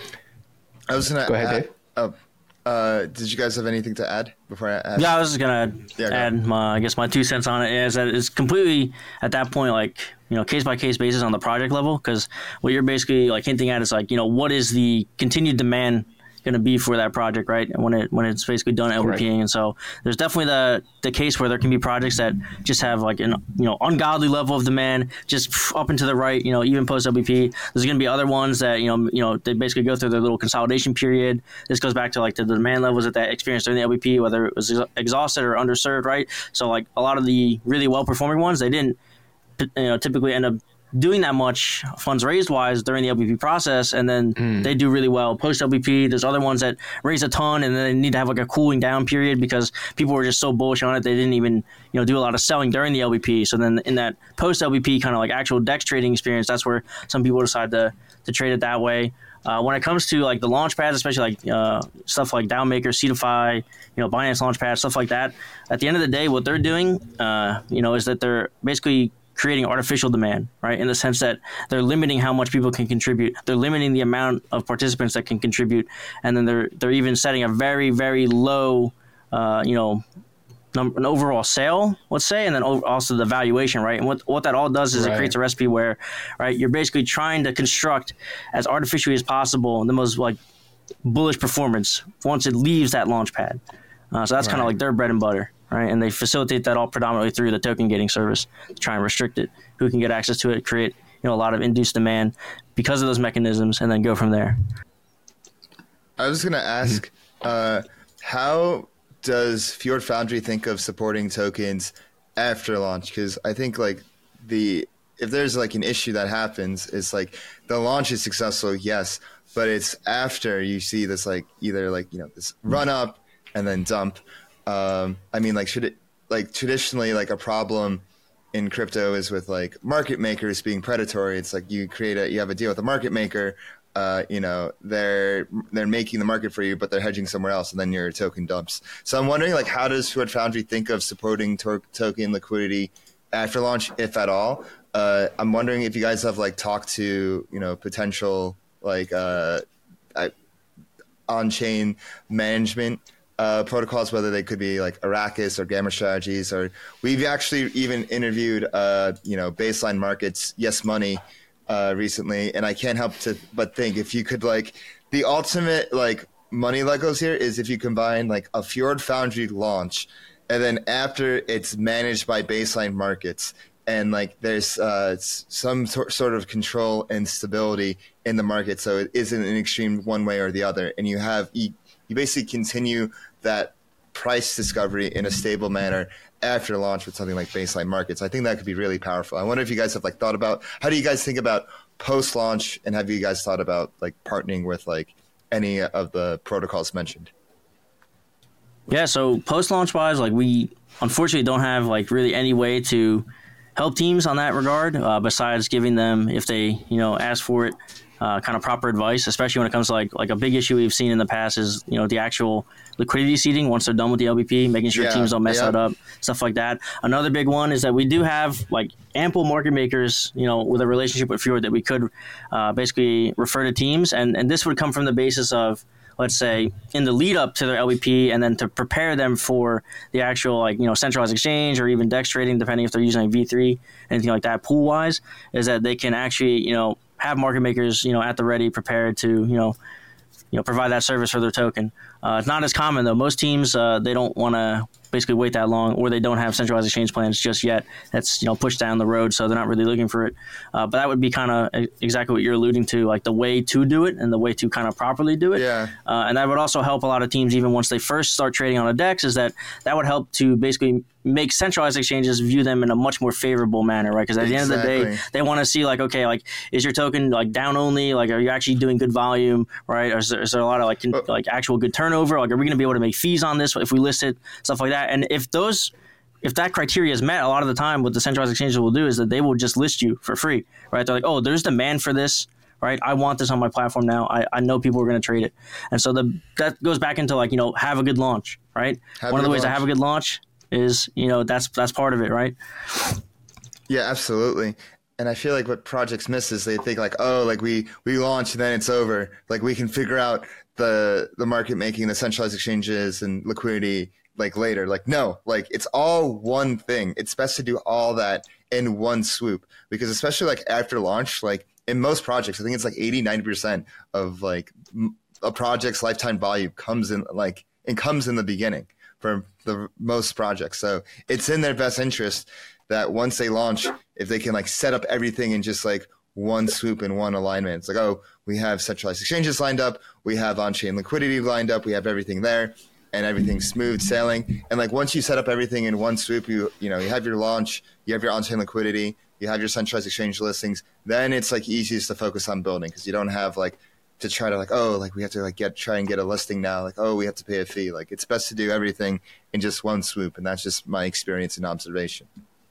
I was gonna Go ahead, add, Dave. Oh, uh, did you guys have anything to add before I ask? Yeah, I was just gonna Yeah, go add ahead. my, I guess my two cents on it is that it's completely at that point like, you know, case by case basis on the project level, because what you're basically like hinting at is like, you know, what is the continued demand going to be for that project, right? And when it when it's basically done LVPing, right. And so there's definitely the the case where there can be projects that just have like an you know ungodly level of demand, just up and to the right, you know, even post L V P. There's going to be other ones that you know you know they basically go through their little consolidation period. This goes back to like the demand levels that they experienced during the L V P, whether it was exhausted or underserved, right? So like a lot of the really well performing ones, they didn't you know typically end up doing that much funds raised wise during the L V P process, and then mm. they do really well post L V P. There's other ones that raise a ton and then they need to have like a cooling down period because people were just so bullish on it they didn't even you know do a lot of selling during the L V P. So then in that post L V P kind of like actual DEX trading experience, that's where some people decide to to trade it that way. Uh, when it comes to like the launch pads, especially like uh, stuff like DAOmaker, Seedify, you know, Binance Launchpad, stuff like that. At the end of the day, what they're doing, uh, you know, is that they're basically creating artificial demand, right? In the sense that they're limiting how much people can contribute. They're limiting the amount of participants that can contribute. And then they're they're even setting a very, very low, uh, you know, num- an overall sale, let's say, and then also the valuation, right? And what, what that all does is right. It creates a recipe where, right, you're basically trying to construct as artificially as possible the most like bullish performance once it leaves that launch pad. Uh, so that's right. Kind of like their bread and butter. Right, and they facilitate that all predominantly through the token gating service to try and restrict it. Who can get access to it, create you know a lot of induced demand because of those mechanisms, and then go from there. I was going to ask, uh, how does Fjord Foundry think of supporting tokens after launch? Because I think like the if there's like an issue that happens, it's like the launch is successful, yes, but it's after you see this like either like you know this run up and then dump. Um, I mean, like, should it like traditionally like a problem in crypto is with like market makers being predatory. It's like you create a you have a deal with a market maker. Uh, you know, they're they're making the market for you, but they're hedging somewhere else, and then your token dumps. So I'm wondering, like, how does Fjord Foundry think of supporting to- token liquidity after launch, if at all? Uh, I'm wondering if you guys have like talked to you know potential like uh, on-chain management. Uh, protocols, whether they could be like Arrakis or Gamma Strategies, or we've actually even interviewed, uh, you know, Baseline Markets, Yes Money, uh, recently, and I can't help to but think if you could like the ultimate like money Legos here is if you combine like a Fjord Foundry launch, and then after it's managed by Baseline Markets, and like there's uh, some tor- sort of control and stability in the market, so it isn't an extreme one way or the other, and you have. E- You basically continue that price discovery in a stable manner after launch with something like Baseline Markets. I think that could be really powerful. I wonder if you guys have like thought about how do you guys think about post launch, and have you guys thought about like partnering with like any of the protocols mentioned? Yeah, so post launch wise, like we unfortunately don't have like really any way to help teams on that regard, uh, besides giving them if they you know ask for it. Uh, kind of proper advice, especially when it comes to like like a big issue we've seen in the past is you know the actual liquidity seeding once they're done with the L V P, making sure yeah, teams don't mess yeah. that up, stuff like that. Another big one is that we do have like ample market makers, you know, with a relationship with Fjord that we could uh, basically refer to teams, and and this would come from the basis of let's say in the lead up to their L V P, and then to prepare them for the actual like you know centralized exchange or even DEX trading, depending if they're using like V three, anything like that pool wise, is that they can actually you know. have market makers, you know, at the ready, prepared to, you know, you know, provide that service for their token. Uh, it's not as common though. Most teams, uh, they don't want to basically wait that long, or they don't have centralized exchange plans just yet. That's you know pushed down the road, so they're not really looking for it. Uh, but that would be kind of exactly what you're alluding to, like the way to do it and the way to kind of properly do it. Yeah. Uh, and that would also help a lot of teams, even once they first start trading on a DEX, is that that would help to basically make centralized exchanges view them in a much more favorable manner, right? Because at the exactly. end of the day, they want to see like, okay, like is your token like down only? Like, are you actually doing good volume, right? Or is there, is there a lot of like con- like actual good turnover? Like, are we going to be able to make fees on this if we list it, stuff like that? And if those, if that criteria is met, a lot of the time, what the centralized exchanges will do is that they will just list you for free, right? They're like, oh, there's demand for this, right? I want this on my platform now. I, I know people are going to trade it, and so the that goes back into like you know have a good launch, right? Have One of the ways launch. to have a good launch is you know that's that's part of it, right? Yeah, absolutely. And I feel like what projects miss is they think like, oh, like we we launch and then it's over. Like we can figure out the the market making, the centralized exchanges and liquidity like later. Like no, like it's all one thing. It's best to do all that in one swoop, because especially like after launch, like in most projects, I think it's like eighty, ninety percent of like m- a project's lifetime value comes in like it comes in the beginning for the most projects. So it's in their best interest that once they launch, if they can like set up everything in just like one swoop and one alignment, it's like, oh, we have centralized exchanges lined up, we have on-chain liquidity lined up, we have everything there, and everything's smooth sailing. And like once you set up everything in one swoop, you you know you have your launch, you have your on-chain liquidity, you have your centralized exchange listings, then it's like easiest to focus on building because you don't have like to try to like, oh, like we have to like get try and get a listing now, like, oh, we have to pay a fee. Like it's best to do everything in just one swoop, and that's just my experience and observation.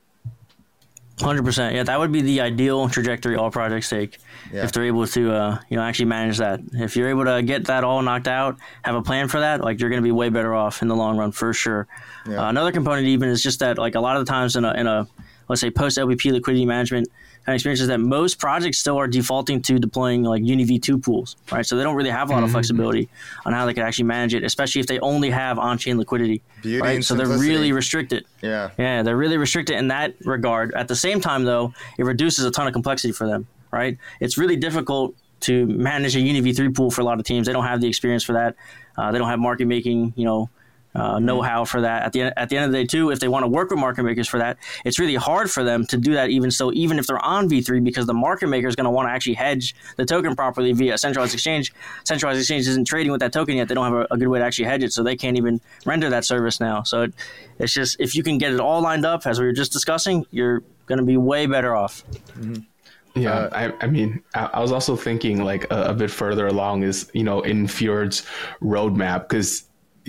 one hundred percent. Yeah, that would be the ideal trajectory all projects take yeah. if they're able to, uh, you know, actually manage that. If you're able to get that all knocked out, have a plan for that, like you're going to be way better off in the long run for sure. Yeah. Uh, another component even is just that, like a lot of the times in a, in a let's say post L P P liquidity management kind of experience is that most projects still are defaulting to deploying like Uni V two pools, right? So they don't really have a lot mm-hmm. of flexibility on how they can actually manage it, especially if they only have on-chain liquidity, Beauty right? So simplicity. They're really restricted. Yeah. Yeah, they're really restricted in that regard. At the same time, though, it reduces a ton of complexity for them, right? It's really difficult to manage a Uni V three pool for a lot of teams. They don't have the experience for that. Uh, they don't have market making, you know, Uh, know-how for that. At the end, at the end of the day, too, if they want to work with market makers for that, it's really hard for them to do that. Even so, even if they're on V three, because the market maker is going to want to actually hedge the token properly via a centralized exchange. Centralized exchange isn't trading with that token yet. They don't have a, a good way to actually hedge it, so they can't even render that service now. So it, it's just if you can get it all lined up, as we were just discussing, you're going to be way better off. Mm-hmm. Yeah, uh, I, I mean, I, I was also thinking like a, a bit further along is, you know, in Fjord's roadmap, because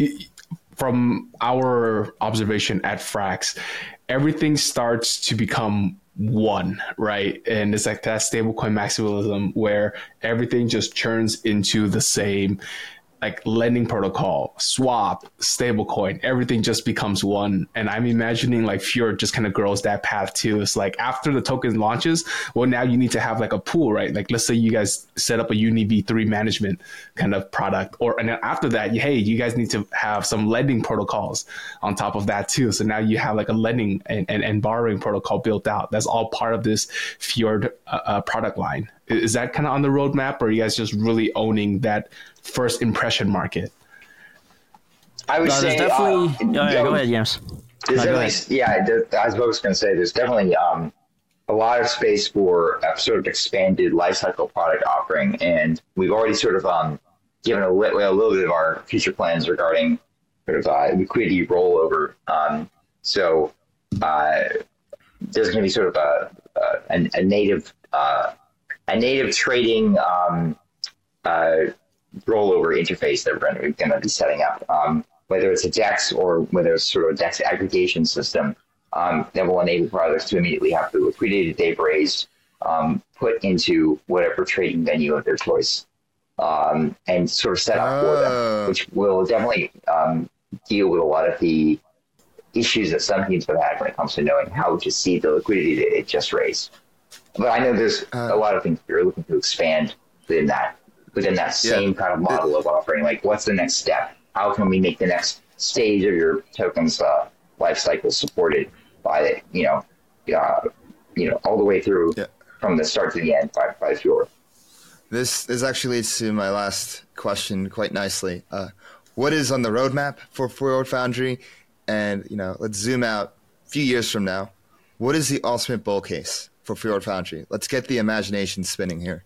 from our observation at Frax, everything starts to become one, right? And it's like that stablecoin maximalism where everything just churns into the same, like lending protocol, swap, stablecoin, everything just becomes one. And I'm imagining like Fjord just kind of grows that path too. It's like after the token launches, well, now you need to have like a pool, right? Like let's say you guys set up a Uni V three management kind of product, or and then after that, hey, you guys need to have some lending protocols on top of that too. So now you have like a lending and, and, and borrowing protocol built out. That's all part of this Fjord uh, uh, product line. Is that kind of on the roadmap, or are you guys just really owning that first impression market? I would no, say definitely. Uh, oh, yeah, yo, go ahead, James. There's no, definitely, yeah, there, I was going to say there's definitely um, a lot of space for a sort of expanded lifecycle product offering, and we've already sort of um, given a, li- a little bit of our future plans regarding sort of uh, liquidity rollover. Um, so uh, there's going to be sort of a, a, a native. Uh, a native trading um, uh, rollover interface that we're going to be setting up, um, whether it's a DEX or whether it's sort of a DEX aggregation system um, that will enable products to immediately have the liquidity that they've raised um, put into whatever trading venue of their choice um, and sort of set up oh. for them, which will definitely um, deal with a lot of the issues that some teams have had when it comes to knowing how to see the liquidity that they just raised. But I know there's uh, a lot of things you're looking to expand within that within that same yeah. kind of model of offering. Like, what's the next step? How can we make the next stage of your token's uh, life cycle supported by, you know, uh, you know, all the way through yeah. from the start to the end by, by Fjord? This this actually leads to my last question quite nicely. Uh, what is on the roadmap for Fjord Foundry? And, you know, let's zoom out a few years from now. What is the ultimate bull case for Fjord Foundry? Let's get the imagination spinning here.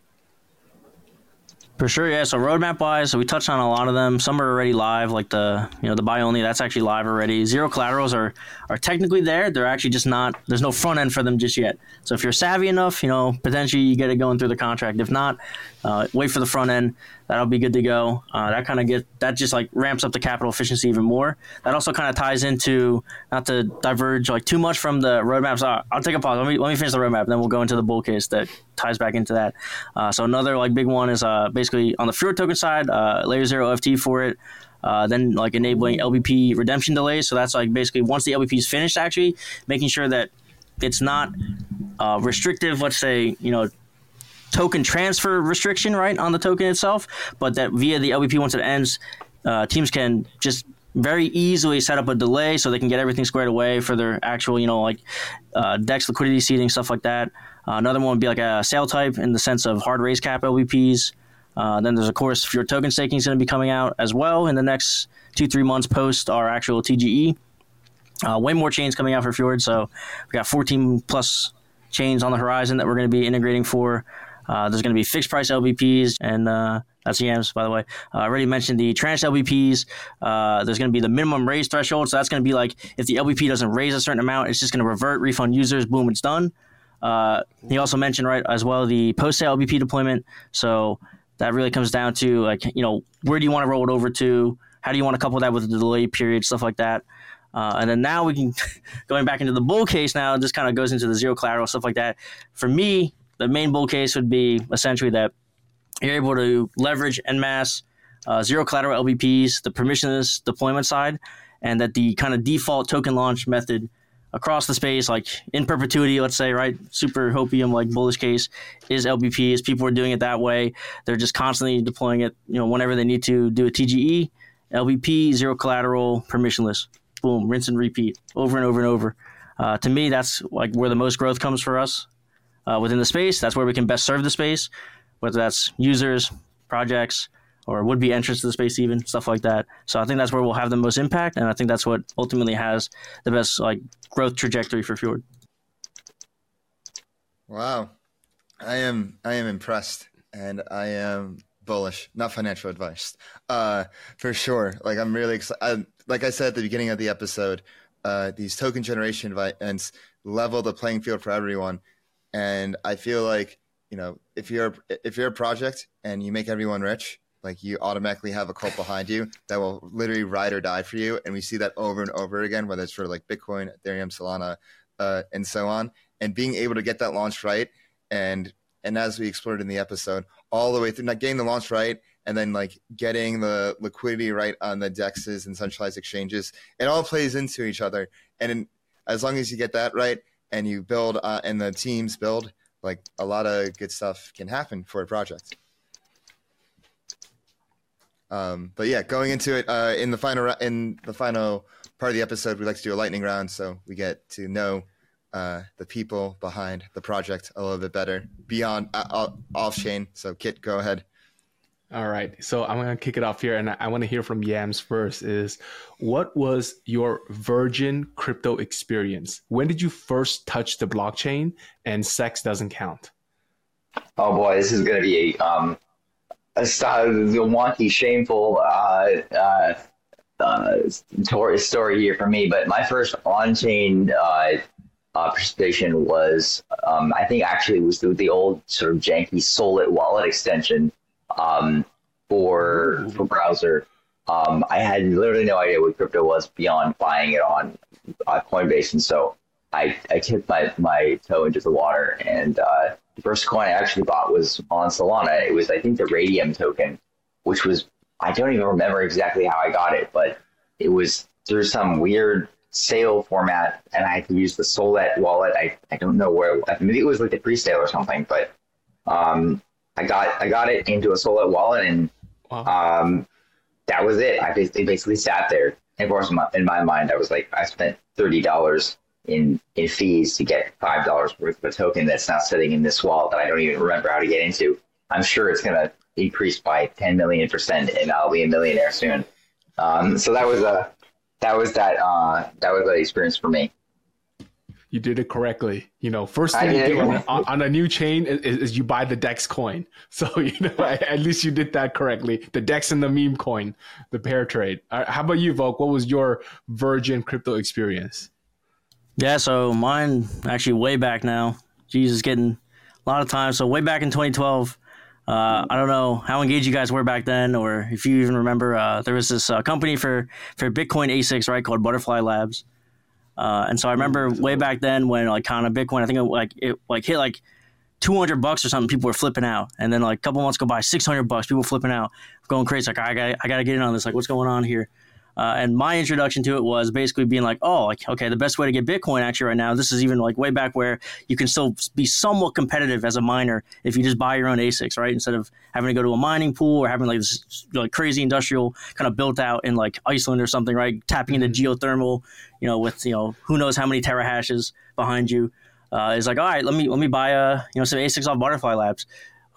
For sure, yeah. So roadmap-wise, so we touched on a lot of them. Some are already live, like the you know the buy only. That's actually live already. Zero collaterals are are technically there. They're actually just not. There's no front end for them just yet. So if you're savvy enough, you know potentially you get it going through the contract. If not, uh, wait for the front end. That'll be good to go. Uh, that kind of get that just like ramps up the capital efficiency even more. That also kind of ties into, not to diverge like too much from the roadmaps. Uh, I'll take a pause. Let me let me finish the roadmap, then we'll go into the bull case that ties back into that. Uh, so another like big one is uh, basically on the Fjord token side, uh, layer zero F T for it. Uh, then like enabling L B P redemption delays. So that's like basically once the L B P is finished, actually making sure that it's not uh, restrictive. Let's say you know. token transfer restriction, right, on the token itself, but that via the L B P, once it ends, uh, teams can just very easily set up a delay so they can get everything squared away for their actual, you know, like uh, DEX liquidity seeding, stuff like that. Uh, another one would be like a sale type in the sense of hard raise cap L B Ps. Uh, then there's, of course, Fjord token staking is going to be coming out as well in the next two, three months post our actual T G E. Uh, way more chains coming out for Fjord. So we got fourteen plus chains on the horizon that we're going to be integrating for. Uh, there's going to be fixed price L B Ps, and uh, that's Yams, by the way. Uh, I already mentioned the tranche L B Ps. Uh, there's going to be the minimum raise threshold. So that's going to be like if the L B P doesn't raise a certain amount, it's just going to revert, refund users, boom, it's done. Uh, he also mentioned, right, as well, the post-sale L B P deployment. So that really comes down to, like, you know, where do you want to roll it over to? How do you want to couple that with the delay period, stuff like that? Uh, and then now we can, going back into the bull case now, this kind of goes into the zero collateral, stuff like that. For me, the main bull case would be essentially that you're able to leverage en masse uh, zero collateral L B Ps, the permissionless deployment side, and that the kind of default token launch method across the space, like in perpetuity, let's say, right, super hopium, like bullish case, is L B Ps. People are doing it that way. They're just constantly deploying it, you know, whenever they need to do a T G E, L B P, zero collateral, permissionless. Boom, rinse and repeat over and over and over. Uh, to me, that's like where the most growth comes for us. Uh, within the space, that's where we can best serve the space, whether that's users, projects, or would-be entrants to the space even, stuff like that. So I think that's where we'll have the most impact, and I think that's what ultimately has the best like growth trajectory for Fjord. Wow. I am I am impressed, and I am bullish. Not financial advice. Uh, for sure. Like, I'm really excited. Like I said at the beginning of the episode, uh, these token generation events level the playing field for everyone. And I feel like, you know, if you're if you're a project and you make everyone rich, like, you automatically have a cult behind you that will literally ride or die for you. And we see that over and over again, whether it's for like Bitcoin, Ethereum, Solana, uh, and so on. And being able to get that launch right, and and as we explored in the episode, all the way through, like, getting the launch right, and then like getting the liquidity right on the D E Xs and centralized exchanges, it all plays into each other. And in, as long as you get that right, and you build uh, and the teams build, like, a lot of good stuff can happen for a project. Um, but yeah, going into it uh, in the final in the final part of the episode, we like to do a lightning round, so we get to know uh, the people behind the project a little bit better beyond uh, off chain. So Kit, go ahead. All right. So I'm going to kick it off here, and I want to hear from Yams first. Is what was your virgin crypto experience? When did you first touch the blockchain? And sex doesn't count. Oh boy, this is going to be a, um, a style, the wonky, shameful uh, uh, uh, story, story here for me. But my first on-chain uh, uh, participation was, um, I think, actually was through the old sort of janky Solid wallet extension. Um, for for browser, um, I had literally no idea what crypto was beyond buying it on uh, Coinbase, and so I I tipped my, my toe into the water. And uh, the first coin I actually bought was on Solana. It was, I think, the Radium token, which was, I don't even remember exactly how I got it, but it was through some weird sale format, and I had to use the Solid wallet. I I don't know where, maybe it was like the pre-sale or something, but um. I got I got it into a Solid wallet, and wow. um, that was it. I basically, basically sat there. And of course, in my, in my mind, I was like, I spent thirty dollars in in fees to get five dollars worth of a token that's now sitting in this wallet that I don't even remember how to get into. I'm sure it's going to increase by ten million percent, and I'll be a millionaire soon. Um, so that was a that was that uh, that was the experience for me. You did it correctly. You know, first thing you do on, on a new chain is, is you buy the DEX coin. So, you know, at least you did that correctly. The DEX and the meme coin, the pair trade. Right, how about you, Volk? What was your virgin crypto experience? Yeah, so mine actually way back now. Jesus, getting a lot of time. So way back in twenty twelve, uh, I don't know how engaged you guys were back then, or if you even remember, uh, there was this uh, company for, for Bitcoin A SICs, right, called Butterfly Labs. Uh, and so I remember way back then when like kind of Bitcoin, I think it like it like hit like two hundred bucks or something, people were flipping out. And then like a couple months go by, six hundred bucks, people flipping out, going crazy. Like, I got I got to get in on this. Like, what's going on here? Uh, and my introduction to it was basically being like, oh, like, okay, the best way to get Bitcoin actually right now, this is even like way back where you can still be somewhat competitive as a miner if you just buy your own A SICs, right? Instead of having to go to a mining pool or having like this like crazy industrial kind of built out in like Iceland or something, right? Tapping into geothermal, you know, with, you know, who knows how many terahashes behind you. Uh, is like, all right, let me let me buy a, you know, some A SICs off Butterfly Labs.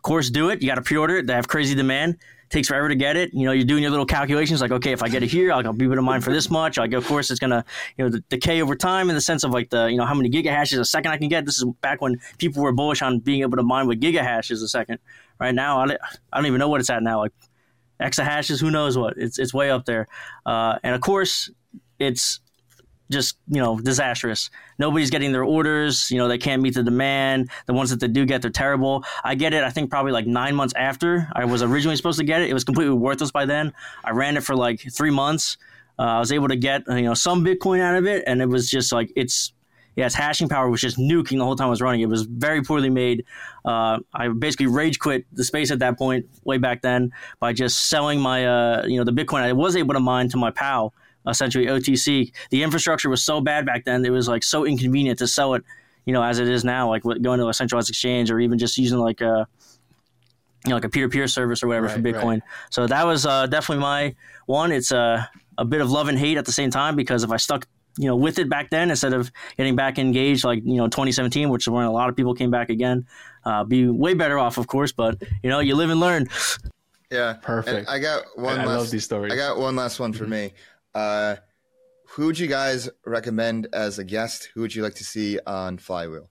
Of course, do it. You got to pre-order it. They have crazy demand. Takes forever to get it. You know, you're doing your little calculations like, okay, if I get it here, I'll be able to mine for this much. Like, of course, it's going to, you know, decay over time in the sense of like the, you know, how many gigahashes a second I can get. This is back when people were bullish on being able to mine with gigahashes a second. Right now, I don't even know what it's at now. Like exahashes, who knows what? It's it's way up there. Uh, and of course, it's just, you know, disastrous. Nobody's getting their orders. You know, they can't meet the demand. The ones that they do get, they're terrible. I get it, I think probably like nine months after I was originally supposed to get it. It was completely worthless by then. I ran it for like three months. Uh, I was able to get, you know, some Bitcoin out of it. And it was just like, it's, yeah, its hashing power was just nuking the whole time I was running. It was very poorly made. Uh, I basically rage quit the space at that point, way back then, by just selling my, uh, you know, the Bitcoin I was able to mine to my pal. Essentially O T C. The infrastructure was so bad back then, it was like so inconvenient to sell it, you know, as it is now, like going to a centralized exchange or even just using like a, you know, like a peer-to-peer service or whatever right, for Bitcoin. Right. So that was uh, definitely my one. It's a, a bit of love and hate at the same time, because if I stuck, you know, with it back then, instead of getting back engaged like, you know, twenty seventeen, which is when a lot of people came back again, uh, be way better off, of course, but you know, you live and learn. Yeah. Perfect. And I got one I, last, I love these stories. I got one last one for me. Uh, who would you guys recommend as a guest? Who would you like to see on Flywheel?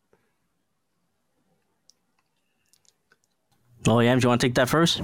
Oh, yeah. Do you want to take that first?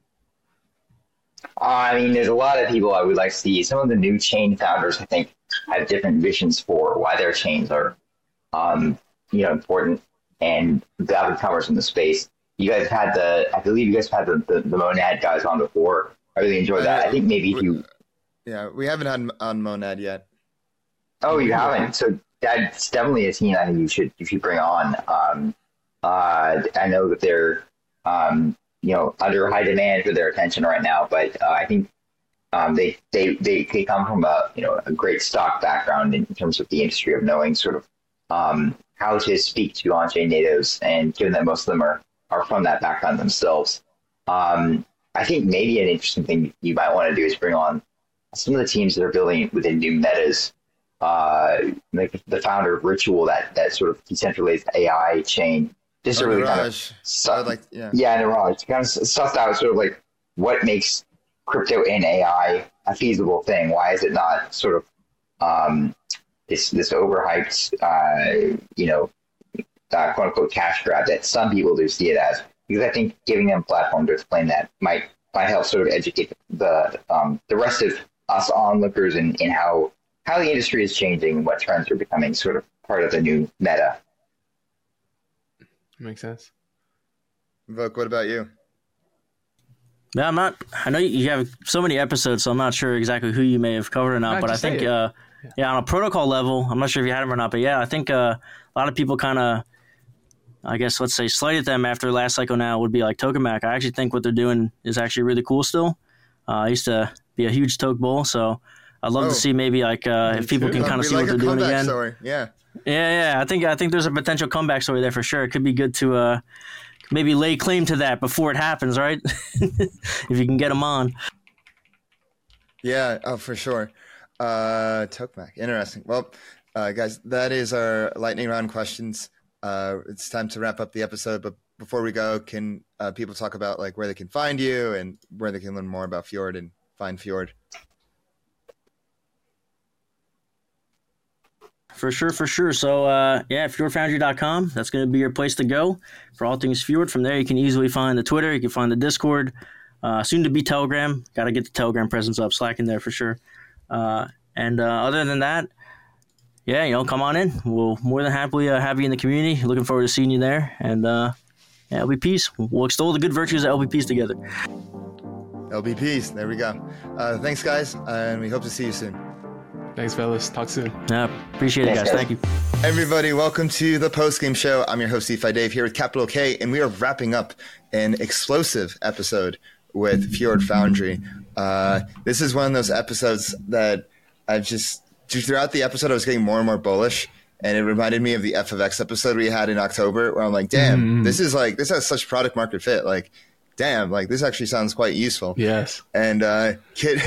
I mean, there's a lot of people I would like to see. Some of the new chain founders, I think, have different visions for why their chains are, um, you know, important, and the up-and-comers in the space. You guys had the, I believe you guys had the, the, the Monad guys on before. I really enjoyed that. I think maybe if you... Yeah, we haven't had on Monad yet. Oh, you haven't? So that's definitely a team I think you should you should bring on. Um, uh, I know that they're um, you know under high demand for their attention right now, but uh, I think um, they, they they they come from a you know a great stock background in terms of the industry of knowing sort of um, how to speak to on-chain natives, and given that most of them are are from that background themselves, um, I think maybe an interesting thing you might want to do is bring on some of the teams that are building within new metas, uh, like the founder of Ritual, that, that sort of decentralized A I chain. Just oh, really kind of suss, like, yeah, yeah, Niraj, kind of sussed out sort of like what makes crypto and A I a feasible thing. Why is it not sort of um, this this overhyped, uh, you know, uh, quote unquote cash grab that some people do see it as? Because I think giving them a platform to explain that might might help sort of educate the um, the rest of us onlookers in, in how how the industry is changing and what trends are becoming sort of part of the new meta. Makes sense. Vok, what about you? Yeah, I'm not. I know you have so many episodes, so I'm not sure exactly who you may have covered or not. Right, but I think, uh, yeah. yeah, on a protocol level, I'm not sure if you had them or not. But yeah, I think uh, a lot of people kind of, I guess, let's say, slighted them after last cycle. Now would be like Tokamak. I actually think what they're doing is actually really cool. Still, uh, I used to be a huge Toke bull, so I'd love oh, to see maybe like uh, if people can kind of see like what they're doing again. Story. Yeah, yeah, yeah. I think I think there's a potential comeback story there for sure. It could be good to uh, maybe lay claim to that before it happens, right? If you can get them on. Yeah, oh for sure. Uh, Tokamak, interesting. Well, uh, guys, that is our lightning round questions. Uh, it's time to wrap up the episode, but before we go, can uh, people talk about like where they can find you and where they can learn more about Fjord and find Fjord? For sure, for sure. So, uh, yeah, fjord foundry dot com. That's going to be your place to go for all things Fjord. From there, you can easily find the Twitter. You can find the Discord. Uh, soon to be Telegram. Got to get the Telegram presence up. Slack in there for sure. Uh, and uh, other than that, yeah, you know, come on in. We'll more than happily uh, have you in the community. Looking forward to seeing you there. And uh, yeah, L B Ps. We'll extol the good virtues of L B Ps together. L B Ps. There we go. Uh, thanks, guys. And we hope to see you soon. Thanks, fellas. Talk soon. Yeah, appreciate it, guys. Thank you. Everybody, welcome to the Postgame Show. I'm your host, DeFi Dave, here with Capital K, and we are wrapping up an explosive episode with Fjord Foundry. Uh, this is one of those episodes that I've just, throughout the episode, I was getting more and more bullish, and it reminded me of the F of X episode we had in October, where I'm like, damn, mm. this is like, this has such product market fit. Like, damn, like this actually sounds quite useful. Yes. And uh, Kit,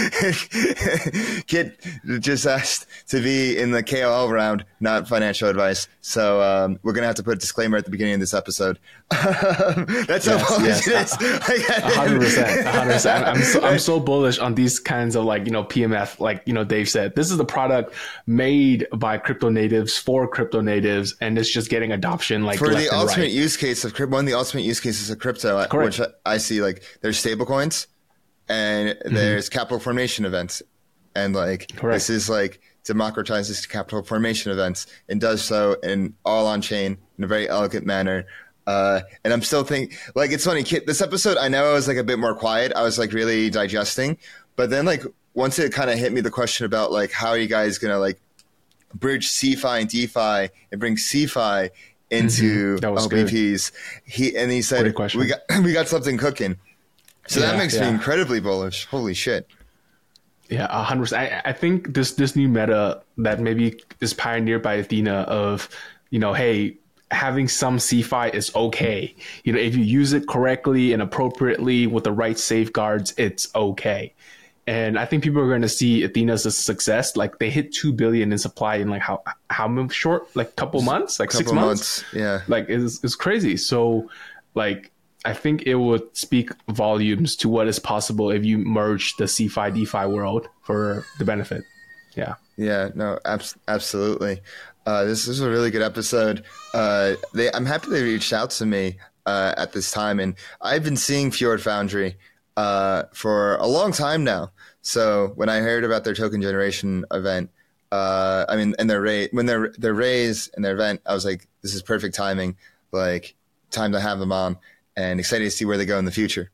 Kit just asked to be in the K O L round, not financial advice. So um, we're gonna have to put a disclaimer at the beginning of this episode. That's how bullish yes. it is. A hundred percent, a hundred percent. I'm so I'm so bullish on these kinds of like you know P M F. Like you know Dave said, this is the product made by crypto natives for crypto natives, and it's just getting adoption like for left the and ultimate right. use case of crypto. One of the ultimate use cases of crypto, Correct. which I see, like there's stable coins and mm-hmm. there's capital formation events, and like Correct. this is like democratizes capital formation events and does so in all on chain in a very elegant manner. Uh, and I'm still thinking, like, it's funny, Kit, this episode, I know I was like a bit more quiet. I was like really digesting, but then like once it kind of hit me the question about like, how are you guys going to like bridge CeFi and DeFi and bring CeFi into mm-hmm. L B Ps? He, and he said, we got, we got something cooking. So yeah, that makes yeah. me incredibly bullish. Holy shit. Yeah, a hundred percent. I, I think this, this new meta that maybe is pioneered by Athena of, you know, hey, having some CeFi is okay. You know, if you use it correctly and appropriately with the right safeguards, it's okay. And I think people are going to see Athena as a success. Like they hit two billion in supply in like how how short, like couple months, like couple six months. months. Yeah, like it's it's crazy. So, like I think it would speak volumes to what is possible if you merge the CeFi DeFi world for the benefit. Yeah. Yeah. No. Abs- absolutely. Uh, this is a really good episode. Uh, they, I'm happy they reached out to me uh, at this time, and I've been seeing Fjord Foundry uh, for a long time now. So when I heard about their token generation event, uh, I mean, and their raise, when their their raise and their event, I was like, this is perfect timing. Like, time to have them on, and excited to see where they go in the future.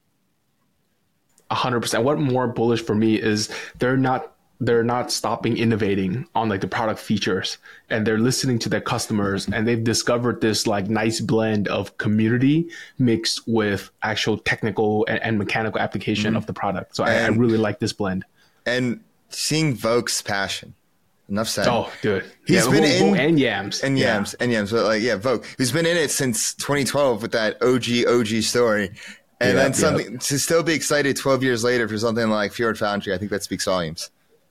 A hundred percent. What more bullish for me is they're not. They're not stopping innovating on like the product features, and they're listening to their customers, and they've discovered this like nice blend of community mixed with actual technical and, and mechanical application mm-hmm. of the product. So I, I really like this blend. And seeing Voke's passion. Enough said. Oh, dude. He's yeah, been Vo- in Vo- and Yams. And Yams. Yeah. And Yams. But like, yeah, Voke. Who's been in it since twenty twelve with that O G O G story. And yeah, then something yeah. to still be excited twelve years later for something like Fjord Foundry, I think that speaks volumes.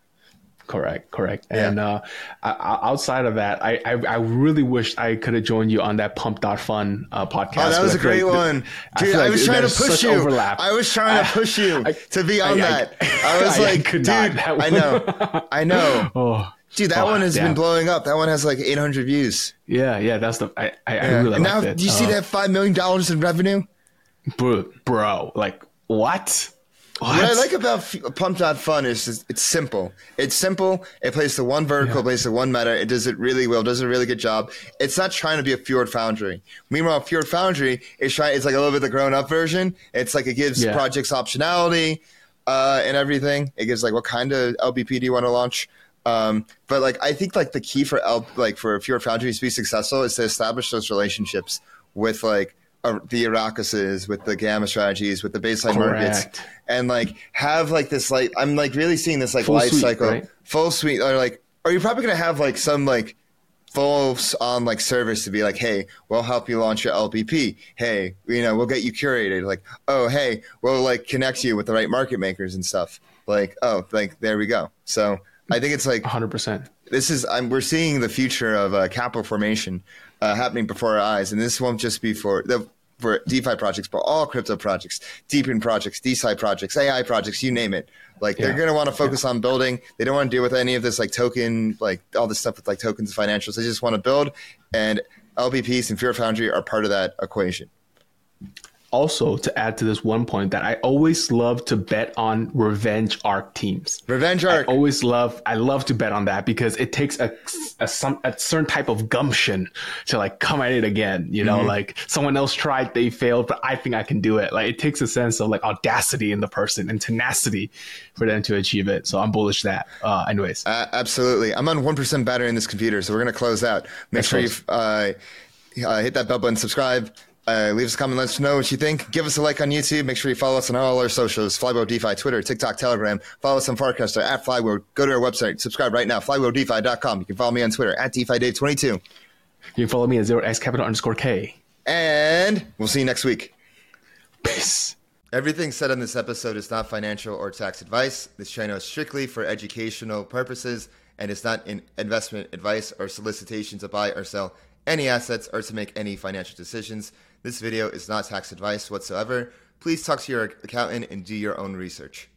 Correct, correct. Yeah. And uh, outside of that, I, I I really wish I could have joined you on that Pump dot Fun uh, podcast. Oh, that was a great like one. The, dude, I, I was like trying to push you. Overlap. I was trying to push you I, to be on I, that. I, I was I, like, I could dude, not. I know. I know. oh, dude, that oh, one has damn. been blowing up. That one has like eight hundred views. Yeah, yeah, that's the, I, I, yeah. I really and now, liked it. do you see uh, that five million dollars in revenue? Bro, bro, like, what? What? What I like about F- Pump dot Fun is, is it's simple. It's simple. It plays to one vertical, yeah. plays to one meta. It does it really well. Does a really good job. It's not trying to be a Fjord Foundry. Meanwhile, Fjord Foundry is trying. It's like a little bit the grown-up version. It's like it gives yeah. projects optionality uh, and everything. It gives like what kind of L B P do you want to launch. Um, but like I think like the key for L like for Fjord Foundry to be successful is to establish those relationships with like. Uh, the Aracuses, with the gamma strategies, with the baseline Correct. markets, and like have like this like I'm like really seeing this like full life suite, cycle, right? full suite, or like are you probably gonna have like some like full on like service to be like, hey, we'll help you launch your L P P. Hey, you know, we'll get you curated. Like, oh, hey, we'll like connect you with the right market makers and stuff. Like, oh, like there we go. So I think it's like one hundred percent. This is I'm, we're seeing the future of uh, capital formation uh, happening before our eyes, and this won't just be for the for DeFi projects, but all crypto projects, Deepin projects, DeSci projects, A I projects, you name it. Like yeah. they're going to want to focus yeah. on building. They don't want to deal with any of this like token, like all this stuff with like tokens and financials. They just want to build, and L B Ps and Fjord Foundry are part of that equation. Also, to add to this one point, that I always love to bet on revenge arc teams. Revenge arc. I always love, I love to bet on that because it takes a, a, some, a certain type of gumption to like come at it again. You know, mm-hmm. like someone else tried, they failed, but I think I can do it. Like it takes a sense of like audacity in the person and tenacity for them to achieve it. So I'm bullish that. Uh, anyways. Uh, absolutely. I'm on one percent battery in this computer, so we're going to close out. Make That's sure close. you uh, uh, hit that bell button, subscribe. Uh, leave us a comment, let us know what you think. Give us a like on YouTube. Make sure you follow us on all our socials, Flywheel DeFi, Twitter, TikTok, Telegram. Follow us on Farcaster, at Flywheel. Go to our website. Subscribe right now, flywheel defi dot com. You can follow me on Twitter, at DeFi Dave twenty-two. You can follow me at zero x capital underscore K. And we'll see you next week. Peace. Everything said on this episode is not financial or tax advice. This channel is strictly for educational purposes and is not an investment advice or solicitation to buy or sell any assets or to make any financial decisions. This video is not tax advice whatsoever. Please talk to your accountant and do your own research.